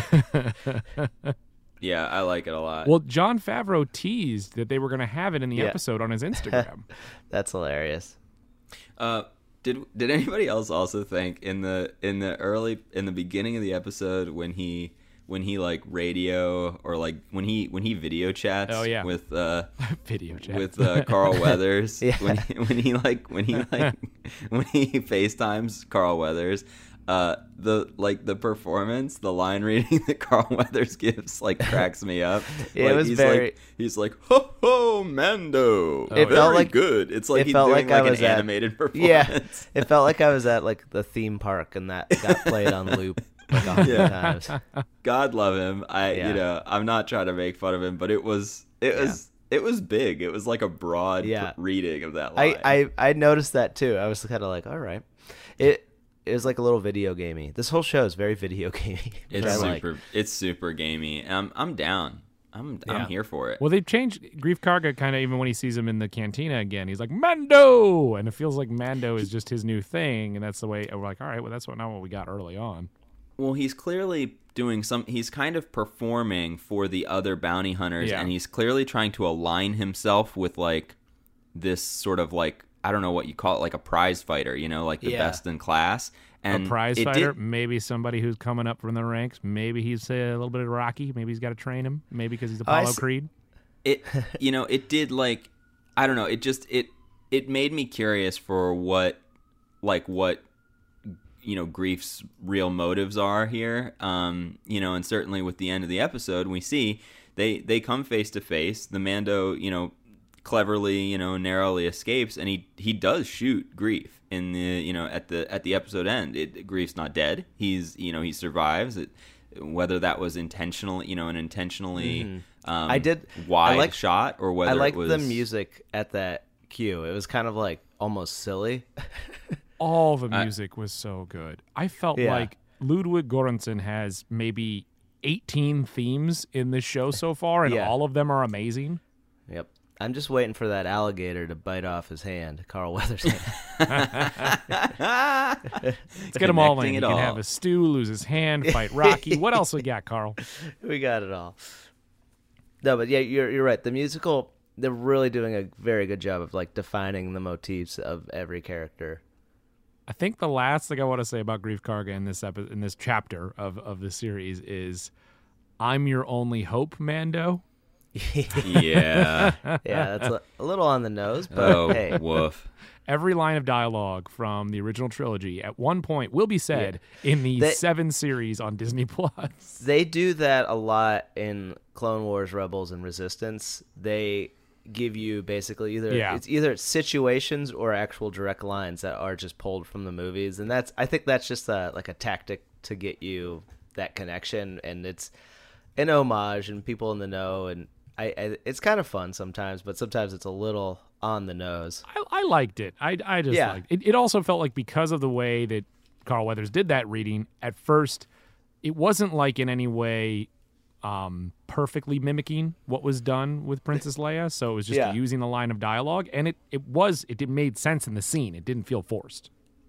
it. Yeah, I like it a lot. Well, Jon Favreau teased that they were going to have it in the Yeah. episode on his Instagram. That's hilarious. Uh, did did anybody else also think in the in the early in the beginning of the episode when he when he like radio or like when he when he video chats Oh, yeah. with uh Video chat. with uh, Carl Weathers Yeah. when he, when he like when he like when he FaceTimes Carl Weathers, uh the like the performance, the line reading that Carl Weathers gives like cracks me up. Yeah, it Like, was he's very- like he's like ho ho Mando. It Very felt like- good. It's like it he's felt doing like I like, was an at- animated performance. Yeah, it felt like I was at like the theme park and that got played on loop like a hundred Yeah. times. God love him. I Yeah. you know, I'm not trying to make fun of him, but it was it was it was big. It was like a broad Yeah. pr- reading of that line. I, I I noticed that too. I was kind of like, all right, it it was like a little video gamey. This whole show is very video gamey. which it's I like. super it's super gamey. I'm I'm down. I'm Yeah. I'm here for it. Well, they've changed Grief Karga kind of even when he sees him in the cantina again. He's like, Mando! And it feels like Mando is just his new thing. And that's the way we're like, all right, well, that's what, not what we got early on. Well, he's clearly doing some he's kind of performing for the other bounty hunters, Yeah. and he's clearly trying to align himself with like this sort of like I don't know what you call it, like a prize fighter, you know, like the Yeah. best in class. And a prize it fighter, did- maybe somebody who's coming up from the ranks. Maybe he's uh, a little bit of Rocky. Maybe he's got to train him. Maybe because he's I Apollo s- Creed. it you know it did like I don't know it just it it made me curious for what like what you know, Grief's real motives are here. Um, you know, and certainly with the end of the episode, we see they they come face to face. The Mando, you know, cleverly, you know, narrowly escapes, and he he does shoot Grief in the, you know, at the at the episode end. It, Grief's not dead. He's, you know, he survives. It, whether that was intentional, you know, an intentionally Mm-hmm. um, I did- wide I like- shot, or whether I like it was the music at that cue. It was kind of like almost silly. All the music was so good. I felt Yeah. like Ludwig Göransson has maybe eighteen themes in this show so far, and Yeah. all of them are amazing. Yep. I'm just waiting for that alligator to bite off his hand, Carl Weathers' hand. Let's get them all in. Connecting You it can all. have a stew, lose his hand, fight Rocky. What else we got, Carl? We got it all. No, but yeah, you're you're right. The musical, they're really doing a very good job of like defining the motifs of every character. I think the last thing I want to say about Grief Karga in this epi- in this chapter of, of the series is, "I'm your only hope, Mando." yeah. Yeah, that's a, a little on the nose, but Oh, hey, woof. Every line of dialogue from the original trilogy at one point will be said in the They- seven series on Disney Plus. they do that a lot in Clone Wars, Rebels, and Resistance. They give you basically either Yeah. it's either situations or actual direct lines that are just pulled from the movies, and that's I think that's just a, like a tactic to get you that connection, and it's an homage and people in the know, and I, I it's kind of fun sometimes, but sometimes it's a little on the nose. I, I liked it. I, I just Yeah. liked it. It also felt like because of the way that Carl Weathers did that reading, at first, it wasn't like in any way um, perfectly mimicking what was done with Princess Leia. So it was just Yeah. using the line of dialogue, and it, it was it, it made sense in the scene. It didn't feel forced.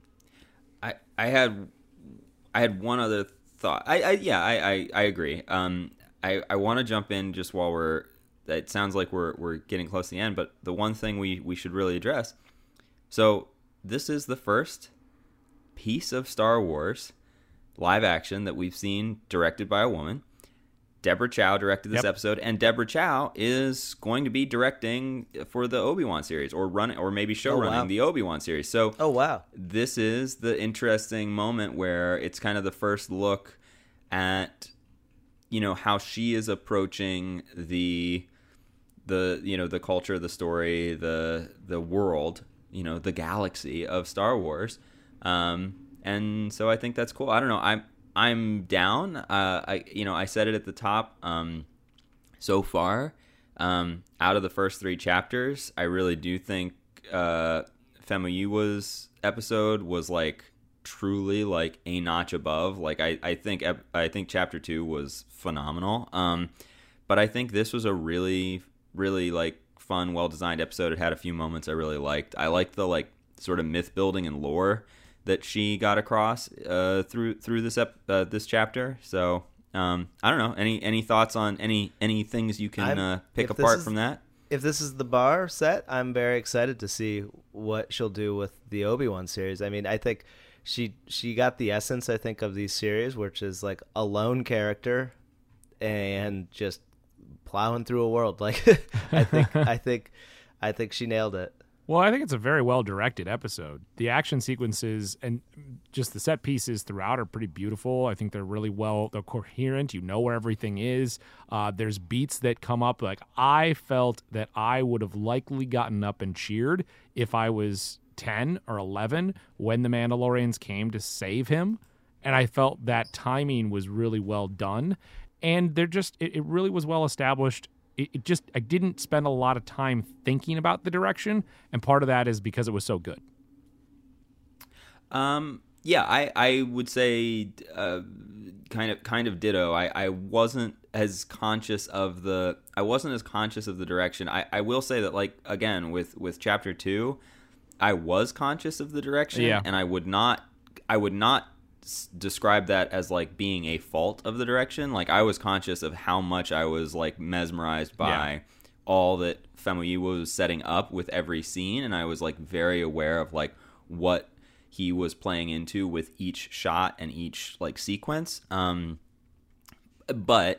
I I had I had one other thought. I, I yeah, I, I, I agree. Um I, I want to jump in just while we're it sounds like we're we're getting close to the end, but the one thing we, we should really address. So this is the first piece of Star Wars live action that we've seen directed by a woman. Deborah Chow directed this Yep. episode, and Deborah Chow is going to be directing for the Obi-Wan series, or running, or maybe show running wow. the Obi-Wan series. So Oh wow. this is the interesting moment where it's kind of the first look at, you know, how she is approaching the the you know the culture, the story, the the world, you know, the galaxy of Star Wars. Um, and so I think that's cool. I don't know. I'm I'm down. Uh, I you know I said it at the top. Um, so far, um, out of the first three chapters, I really do think uh, Famuyiwa's episode was like truly like a notch above. Like I, I think ep- I think chapter two was phenomenal. Um, but I think this was a really really like fun, well designed episode. It had a few moments I really liked. I liked the like sort of myth building and lore that she got across uh, through through this ep- uh, this chapter. So um, I don't know. Any any thoughts on any any things you can I'm- uh, pick if this apart is- from that? If this is the bar set, I'm very excited to see what she'll do with the Obi-Wan series. I mean, I think she she got the essence, I think, of these series, which is like a lone character and just plowing through a world. Like I think I think I think she nailed it. Well, I think it's a very well-directed episode. The action sequences and just the set pieces throughout are pretty beautiful. I think they're really well, they're coherent. You know where everything is. Uh, there's beats that come up. Like, I felt that I would have likely gotten up and cheered if I was ten or eleven when the Mandalorians came to save him. And I felt that timing was really well done. And they're just, it, it really was well established. It, it just, I didn't spend a lot of time thinking about the direction, and part of that is because it was so good. Um, yeah, I, I would say uh, kind of kind of ditto. I, I wasn't as conscious of the I wasn't as conscious of the direction. I, I will say that, like, again with, with chapter two, I was conscious of the direction, Yeah. and I would not I would not s- describe that as like being a fault of the direction. Like, I was conscious of how much I was like mesmerized by Yeah. all that Famuyiwa was setting up with every scene, and I was like very aware of like what he was playing into with each shot and each like sequence. Um, but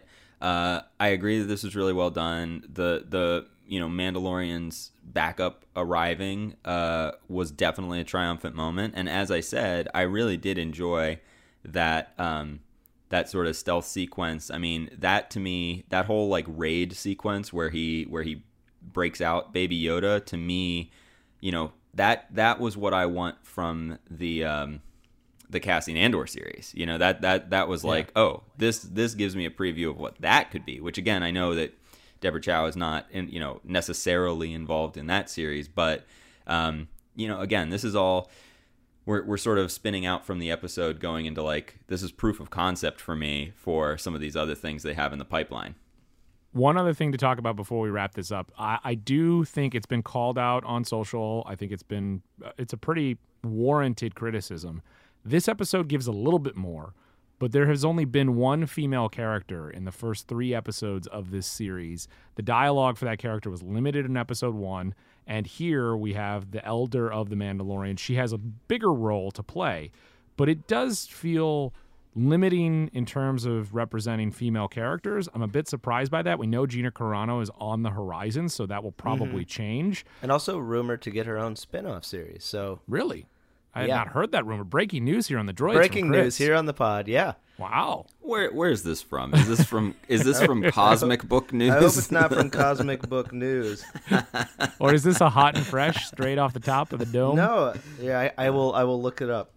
Uh, I agree that this was really well done. The the you know Mandalorian's backup arriving uh, was definitely a triumphant moment, and as I said, I really did enjoy that um, that sort of stealth sequence. I mean, that to me, that whole like raid sequence where he where he breaks out Baby Yoda, to me, you know, that that was what I want from the um, the Cassian Andor series. You know, that that that was like, yeah. oh, this this gives me a preview of what that could be. Which again, I know that Deborah Chow is not, in, you know, necessarily involved in that series, but um, you know, again, this is all we're we're sort of spinning out from the episode, going into like this is proof of concept for me for some of these other things they have in the pipeline. One other thing to talk about before we wrap this up, I, I do think it's been called out on social. I think it's been it's a pretty warranted criticism. This episode gives a little bit more, but there has only been one female character in the first three episodes of this series. The dialogue for that character was limited in episode one, and here we have the elder of the Mandalorian. She has a bigger role to play, but it does feel limiting in terms of representing female characters. I'm a bit surprised by that. We know Gina Carano is on the horizon, so that will probably mm-hmm. change. And also rumored to get her own spin-off series. So really? I had yeah. not heard that rumor. Breaking news here on the Droids. Breaking news here on the pod, yeah. Wow. Where where is this from? Is this from is this from Cosmic hope, Book News? I hope it's not from Cosmic Book News. Or is this a hot and fresh, straight off the top of the dome? No. Yeah, I, I will I will look it up.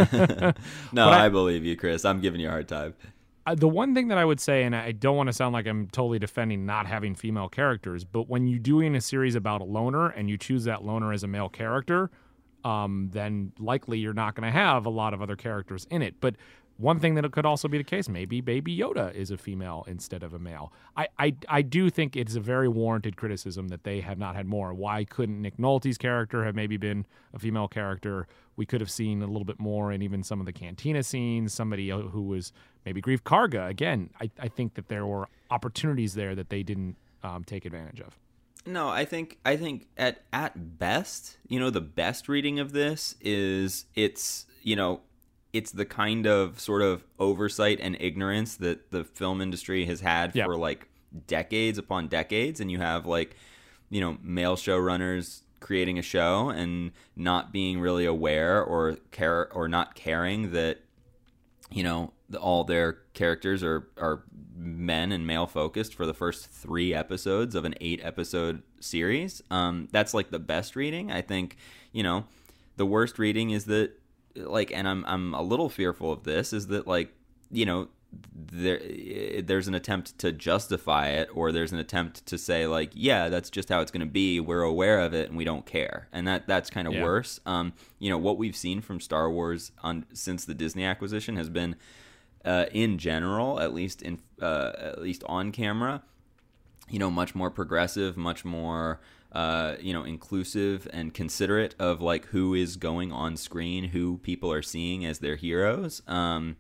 No, I, I believe you, Chris. I'm giving you a hard time. Uh, the one thing that I would say, and I don't want to sound like I'm totally defending not having female characters, but when you're doing a series about a loner and you choose that loner as a male character, um, then likely you're not going to have a lot of other characters in it. But one thing that could also be the case, maybe Baby Yoda is a female instead of a male. I, I, I do think it's a very warranted criticism that they have not had more. Why couldn't Nick Nolte's character have maybe been a female character? We could have seen a little bit more in even some of the cantina scenes, somebody who was maybe Grief Karga. Again, I, I think that there were opportunities there that they didn't um, take advantage of. No, I think I think at at best, you know, the best reading of this is it's, you know, it's the kind of sort of oversight and ignorance that the film industry has had yep. for like decades upon decades. And you have like, you know, male showrunners creating a show and not being really aware or care or not caring that, you know, the, all their characters are, are men and male focused for the first three episodes of an eight episode series. Um, that's like the best reading. I think, you know, the worst reading is that, like, and I'm I'm a little fearful of this, is that, like, you know, there there's an attempt to justify it, or there's an attempt to say, like, yeah, that's just how it's going to be. We're aware of it and we don't care, and that that's kind of yeah. worse. Um, you know, what we've seen from Star Wars on since the Disney acquisition has been, uh, in general, at least in uh, at least on camera, you know, much more progressive, much more. Uh, you know, inclusive and considerate of like who is going on screen, who people are seeing as their heroes. Um,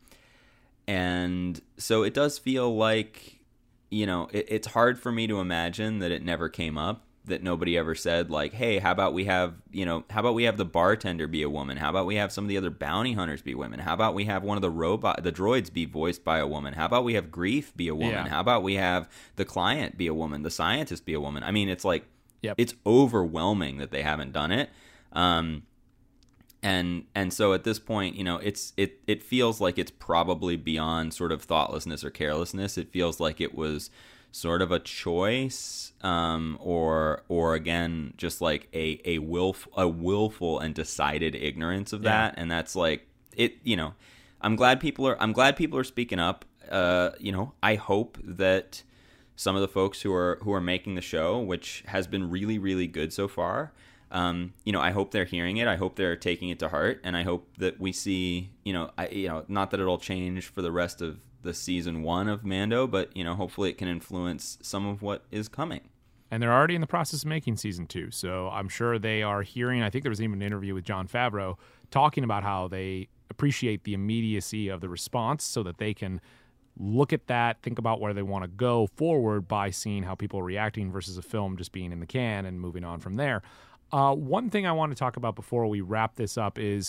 and so it does feel like, you know, it, it's hard for me to imagine that it never came up, that nobody ever said like, hey, how about we have, you know, how about we have the bartender be a woman? How about we have some of the other bounty hunters be women? How about we have one of the robot, the droids be voiced by a woman? How about we have Grief be a woman? Yeah. How about we have the client be a woman? The scientist be a woman? I mean, it's like, Yep. it's overwhelming that they haven't done it, um, and and so at this point, you know, it's it it feels like it's probably beyond sort of thoughtlessness or carelessness. It feels like it was sort of a choice, um, or or again, just like a a willf a willful and decided ignorance of that, yeah. and that's like it. You know, I'm glad people are I'm glad people are speaking up. Uh, you know, I hope that some of the folks who are who are making the show, which has been really, really good so far, um, you know, I hope they're hearing it. I hope they're taking it to heart, and I hope that we see, you know, I, you know, not that it'll change for the rest of the season one of Mando, but you know, hopefully it can influence some of what is coming. And they're already in the process of making season two, so I'm sure they are hearing. I think there was even an interview with Jon Favreau talking about how they appreciate the immediacy of the response, so that they can look at that, think about where they want to go forward by seeing how people are reacting versus a film just being in the can and moving on from there. Uh, one thing I want to talk about before we wrap this up is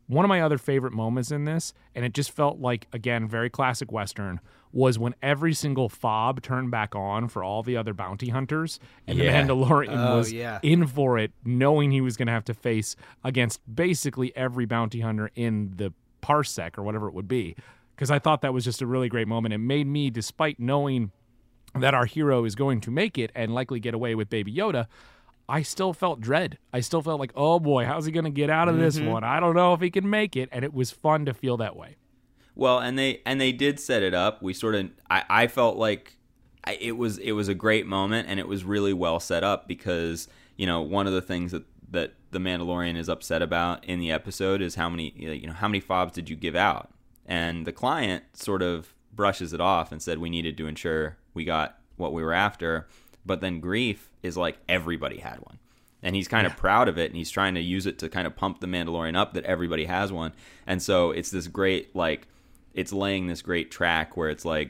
one of my other favorite moments in this, and it just felt like, again, very classic Western, was when every single fob turned back on for all the other bounty hunters, and Yeah. the Mandalorian Oh, was yeah. in for it, knowing he was going to have to face against basically every bounty hunter in the parsec or whatever it would be. Because I thought that was just a really great moment. It made me, despite knowing that our hero is going to make it and likely get away with Baby Yoda, I still felt dread. I still felt like, oh boy, how's he going to get out of this one? I don't know if he can make it. And it was fun to feel that way. Well, and they and they did set it up. We sort of, I, I felt like I, it was it was a great moment, and it was really well set up because, you know, one of the things that, that the Mandalorian is upset about in the episode is how many you know how many fobs did you give out, and the client sort of brushes it off and said we needed to ensure we got what we were after, but then Greef is like everybody had one. And he's kind of proud of it, and he's trying to use it to kind of pump the Mandalorian up that everybody has one. And so it's this great, like, it's laying this great track where it's like,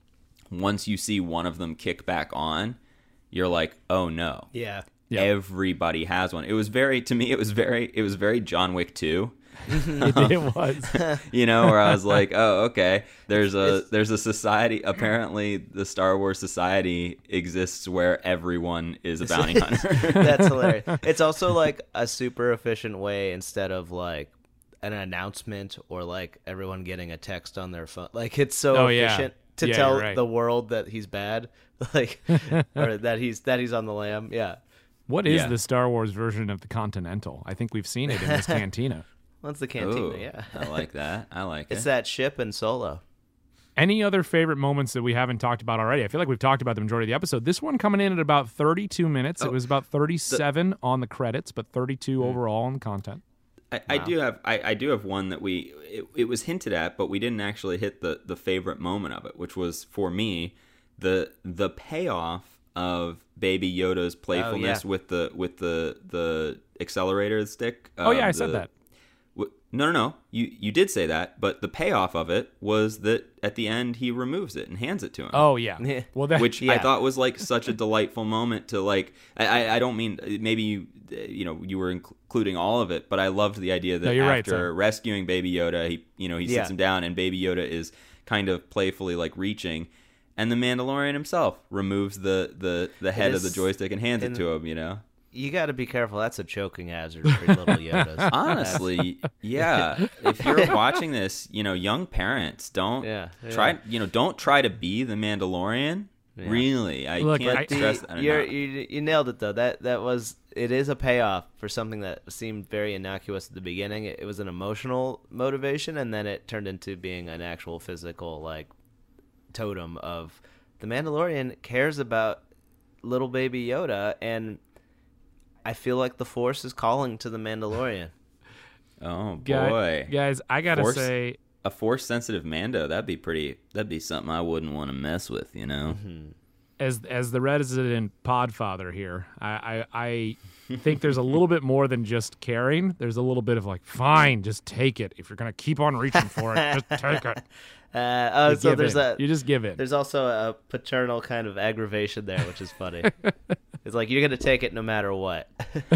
once you see one of them kick back on, you're like, oh no. Yeah. Yep. Everybody has one. It was very, to me, it was very, it was very John Wick two. it, it was. You know, where I was like, oh, okay, there's a there's a society. Apparently, the Star Wars society exists where everyone is a bounty hunter. That's hilarious. It's also like a super efficient way instead of like an announcement or like everyone getting a text on their phone. Like it's so Oh, yeah. efficient to Yeah, tell you're right. the world that he's bad, like or that he's that he's on the lam. Yeah. What is Yeah. the Star Wars version of the Continental? I think we've seen it in this cantina. Well, it's the cantina. Ooh, Yeah. I like that. I like It's it. that ship and Solo. Any other favorite moments that we haven't talked about already? I feel like we've talked about the majority of the episode. This one coming in at about thirty-two minutes. Oh, it was about thirty-seven on the credits, but thirty-two Hmm. overall on the content. I, I do have I, I do have one that we it, it was hinted at, but we didn't actually hit the, the favorite moment of it, which was for me the the payoff of Baby Yoda's playfulness yeah. with the with the the accelerator stick. Oh, yeah, um, I said the- that. w- No, no, no. You you did say that, but the payoff of it was that at the end he removes it and hands it to him. Oh, yeah. Yeah. Well, that, Which I Yeah. thought was like such a delightful moment to like. I, I, I don't mean maybe you you know you were including all of it, but I loved the idea that No, you're right, after Sam. rescuing Baby Yoda, he you know he sits Yeah. him down and Baby Yoda is kind of playfully like reaching, and the Mandalorian himself removes the the, the head of the is- joystick and hands in- it to him. You know. You got to be careful. That's a choking hazard for little Yodas. Honestly, yeah. If you're watching this, you know, young parents don't Yeah, yeah. try. You know, don't try to be the Mandalorian. Yeah. Really, I Look, can't I- stress that You're, enough. you you nailed it though. That that was it is a payoff for something that seemed very innocuous at the beginning. It, it was an emotional motivation, and then it turned into being an actual physical like totem of the Mandalorian cares about little baby Yoda, and I feel like the Force is calling to the Mandalorian. Oh Guy- boy, guys, I got to Force- say, a force sensitive Mando. That'd be pretty. That'd be something I wouldn't want to mess with. You know. as as the resident podfather here, I, I I think there's a little bit more than just caring. There's a little bit of like, fine, just take it. If you're gonna keep on reaching for it, just take it. Uh, oh, You so give there's in. a you just give in. there's also a paternal kind of aggravation there, which is funny. It's like you're gonna take it no matter what.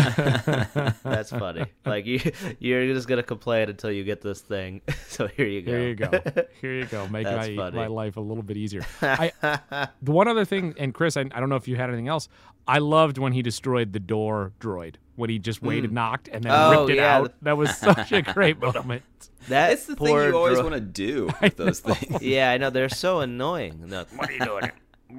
That's funny. Like you, you're just gonna complain until you get this thing. So here you go. Here you go. Here you go. Make That's my, funny. my life a little bit easier. I, the one other thing, and Chris, I, I don't know if you had anything else. I loved when he destroyed the door droid. When he just waited, knocked, and then Oh, ripped it yeah. out. That was such a great moment. That It's the thing poor you always dro- want to do with those things. Yeah, I know they're so annoying. No, What are you doing?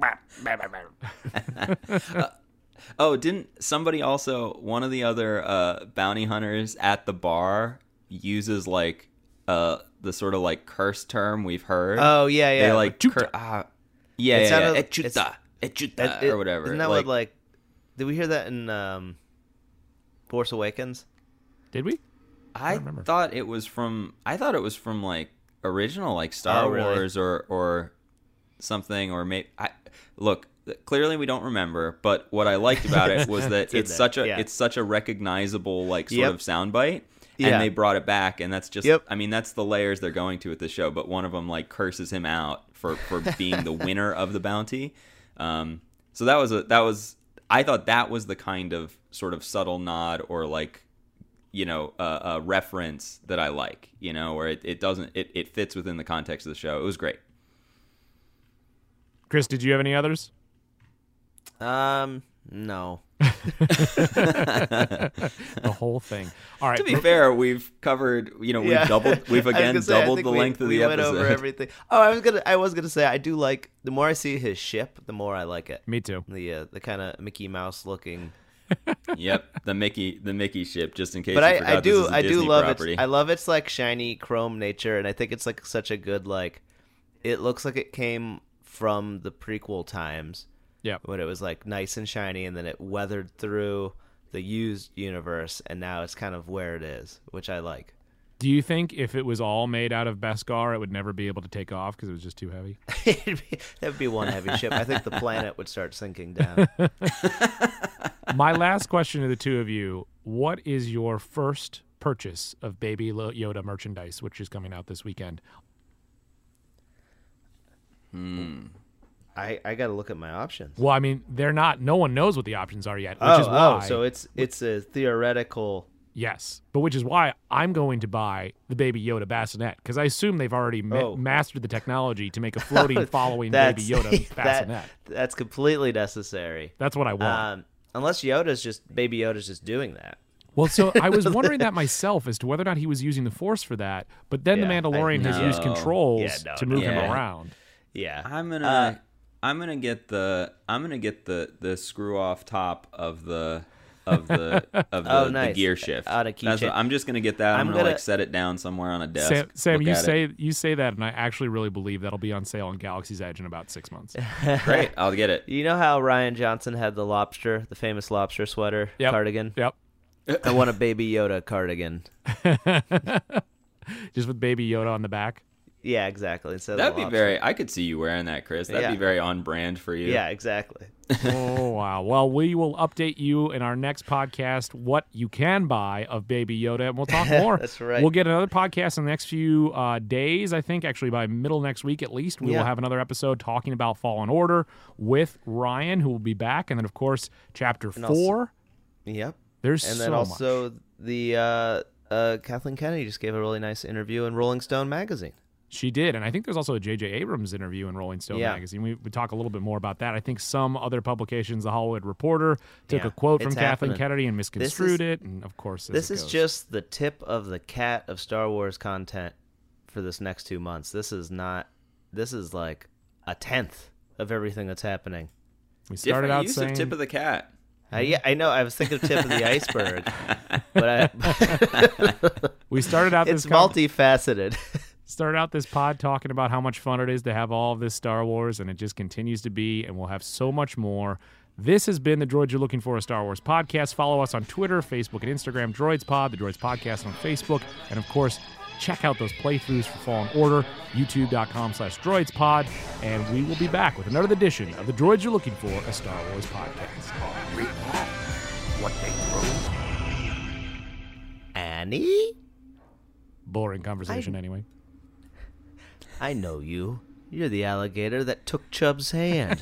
Oh, didn't somebody also, one of the other uh, bounty hunters at the bar uses like uh, the sort of like curse term we've heard? Oh yeah, yeah. They like, Chuta. cur- ah, yeah, It yeah, sounded- yeah. it's- Echuta, echuta, That- it- or whatever. Isn't that like, what like? Did we hear that in um, Force Awakens? Did we? I remember. thought it was from, I thought it was from like original like Star Oh, really? Wars or or something, or maybe I look. Clearly, we don't remember, but what I liked about it was that It's in it's there, such a yeah. it's such a recognizable like sort Yep. of soundbite, Yeah. and they brought it back, and that's just Yep. I mean that's the layers they're going to with the show. But one of them like curses him out for for being the winner of the bounty. Um, so that was a that was I thought that was the kind of sort of subtle nod or like you know, a, a reference that I like, you know, where it, it doesn't, it, it fits within the context of the show. It was great. Chris, did you have any others? Um, no. The whole thing. All right. To be fair, we've covered, you know, we've Yeah. doubled, we've I was again gonna say, I doubled think the we- length of we the went episode. over everything. Oh, I was gonna, I was gonna say, I do like. The more I see his ship, the more I like it. Me too. The uh, the kind of Mickey Mouse looking. Yep, the Mickey, the Mickey ship, just in case. But you I, forgot I do, this is a I do Disney love property. it. I love its like shiny chrome nature, and I think it's like such a good like. It looks like it came from the prequel times. Yeah. When it was like nice and shiny, and then it weathered through the used universe, and now it's kind of where it is, which I like. Do you think if it was all made out of Beskar, it would never be able to take off because it was just too heavy? It'd be, that would be one heavy ship. I think the planet would start sinking down. My last question to the two of you: what is your first purchase of Baby Yoda merchandise, which is coming out this weekend? I, I got to look at my options. Well, I mean, they're not. No one knows what the options are yet, which oh, is why. oh, so it's it's a theoretical. Yes, but which is why I'm going to buy the Baby Yoda bassinet because I assume they've already ma- Oh. mastered the technology to make a floating following That's, Baby Yoda that- bassinet. that's completely necessary. That's what I want. Um, unless Yoda's just Baby Yoda's just doing that. Well, so I was wondering that myself as to whether or not he was using the Force for that. But then Yeah, the Mandalorian I- has No. used controls Yeah, no, to no, move him yeah. around. Yeah, I'm gonna, Uh, I'm gonna get the, I'm gonna get the the screw off top of the. Of the of the, Oh, the nice. gear shift. On a That's keychain. what- I'm just gonna get that. I'm, I'm gonna, gonna- like set it down somewhere on a desk. Sam, Sam look you at it. say you say that, and I actually really believe that'll be on sale on Galaxy's Edge in about six months. Great, I'll get it. You know how Ryan Johnson had the lobster, the famous lobster sweater Yep. cardigan? Yep, I want a Baby Yoda cardigan. just with Baby Yoda on the back. Yeah, exactly. Instead That'd of be the lobster. very. I could see you wearing that, Chris. That'd Yeah. be very on brand for you. Yeah, exactly. Oh wow! Well, we will update you in our next podcast what you can buy of Baby Yoda, and we'll talk more. That's right. We'll get another podcast in the next few uh, days. I think actually by middle next week at least, we Yeah. will have another episode talking about Fallen Order with Ryan, who will be back, and then of course Chapter And also- Four. Yep. There's And so then much. also the uh, uh, Kathleen Kennedy just gave a really nice interview in Rolling Stone magazine. She did, and I think there's also a J J Abrams interview in Rolling Stone Yeah. magazine. We would talk a little bit more about that. I think some other publications, The Hollywood Reporter, took Yeah, a quote from it's Kathleen happening. Kennedy and misconstrued is- it, and of course, as This it is goes. just the tip of the cat of Star Wars content for this next two months. This is not. This is like a tenth of everything that's happening. we started Different out use saying of tip of the cat. I, yeah, I know. I was thinking of tip of the iceberg, but I, we started out it's this com- multifaceted. started out this pod talking about how much fun it is to have all of this Star Wars, and it just continues to be, and we'll have so much more. This has been the Droids You're Looking For, a Star Wars podcast. Follow us on Twitter, Facebook, and Instagram, Droids Pod, the Droids Podcast on Facebook, and of course, check out those playthroughs for Fallen Order, youtube.com slash droidspod, and we will be back with another edition of the Droids You're Looking For, a Star Wars podcast. What they throw. Annie, Boring conversation I- anyway. I know you. You're the alligator that took Chubb's hand.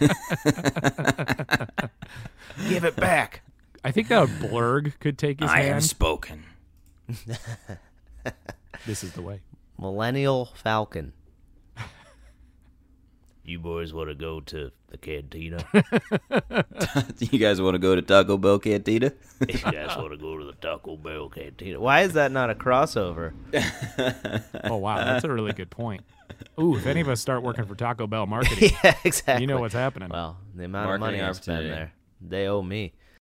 Give it back. I think that Blurg could take his I hand. have spoken. This is the way. Millennial Falcon. You boys want to go to the cantina? You guys want to go to Taco Bell Cantina? You guys want to go to the Taco Bell cantina? Why is that not a crossover? Oh, wow. That's a really good point. Ooh, if any of us start working for Taco Bell marketing, Yeah, exactly. you know what's happening. Well, the amount Marketing of money I spend opportunity. there, they owe me.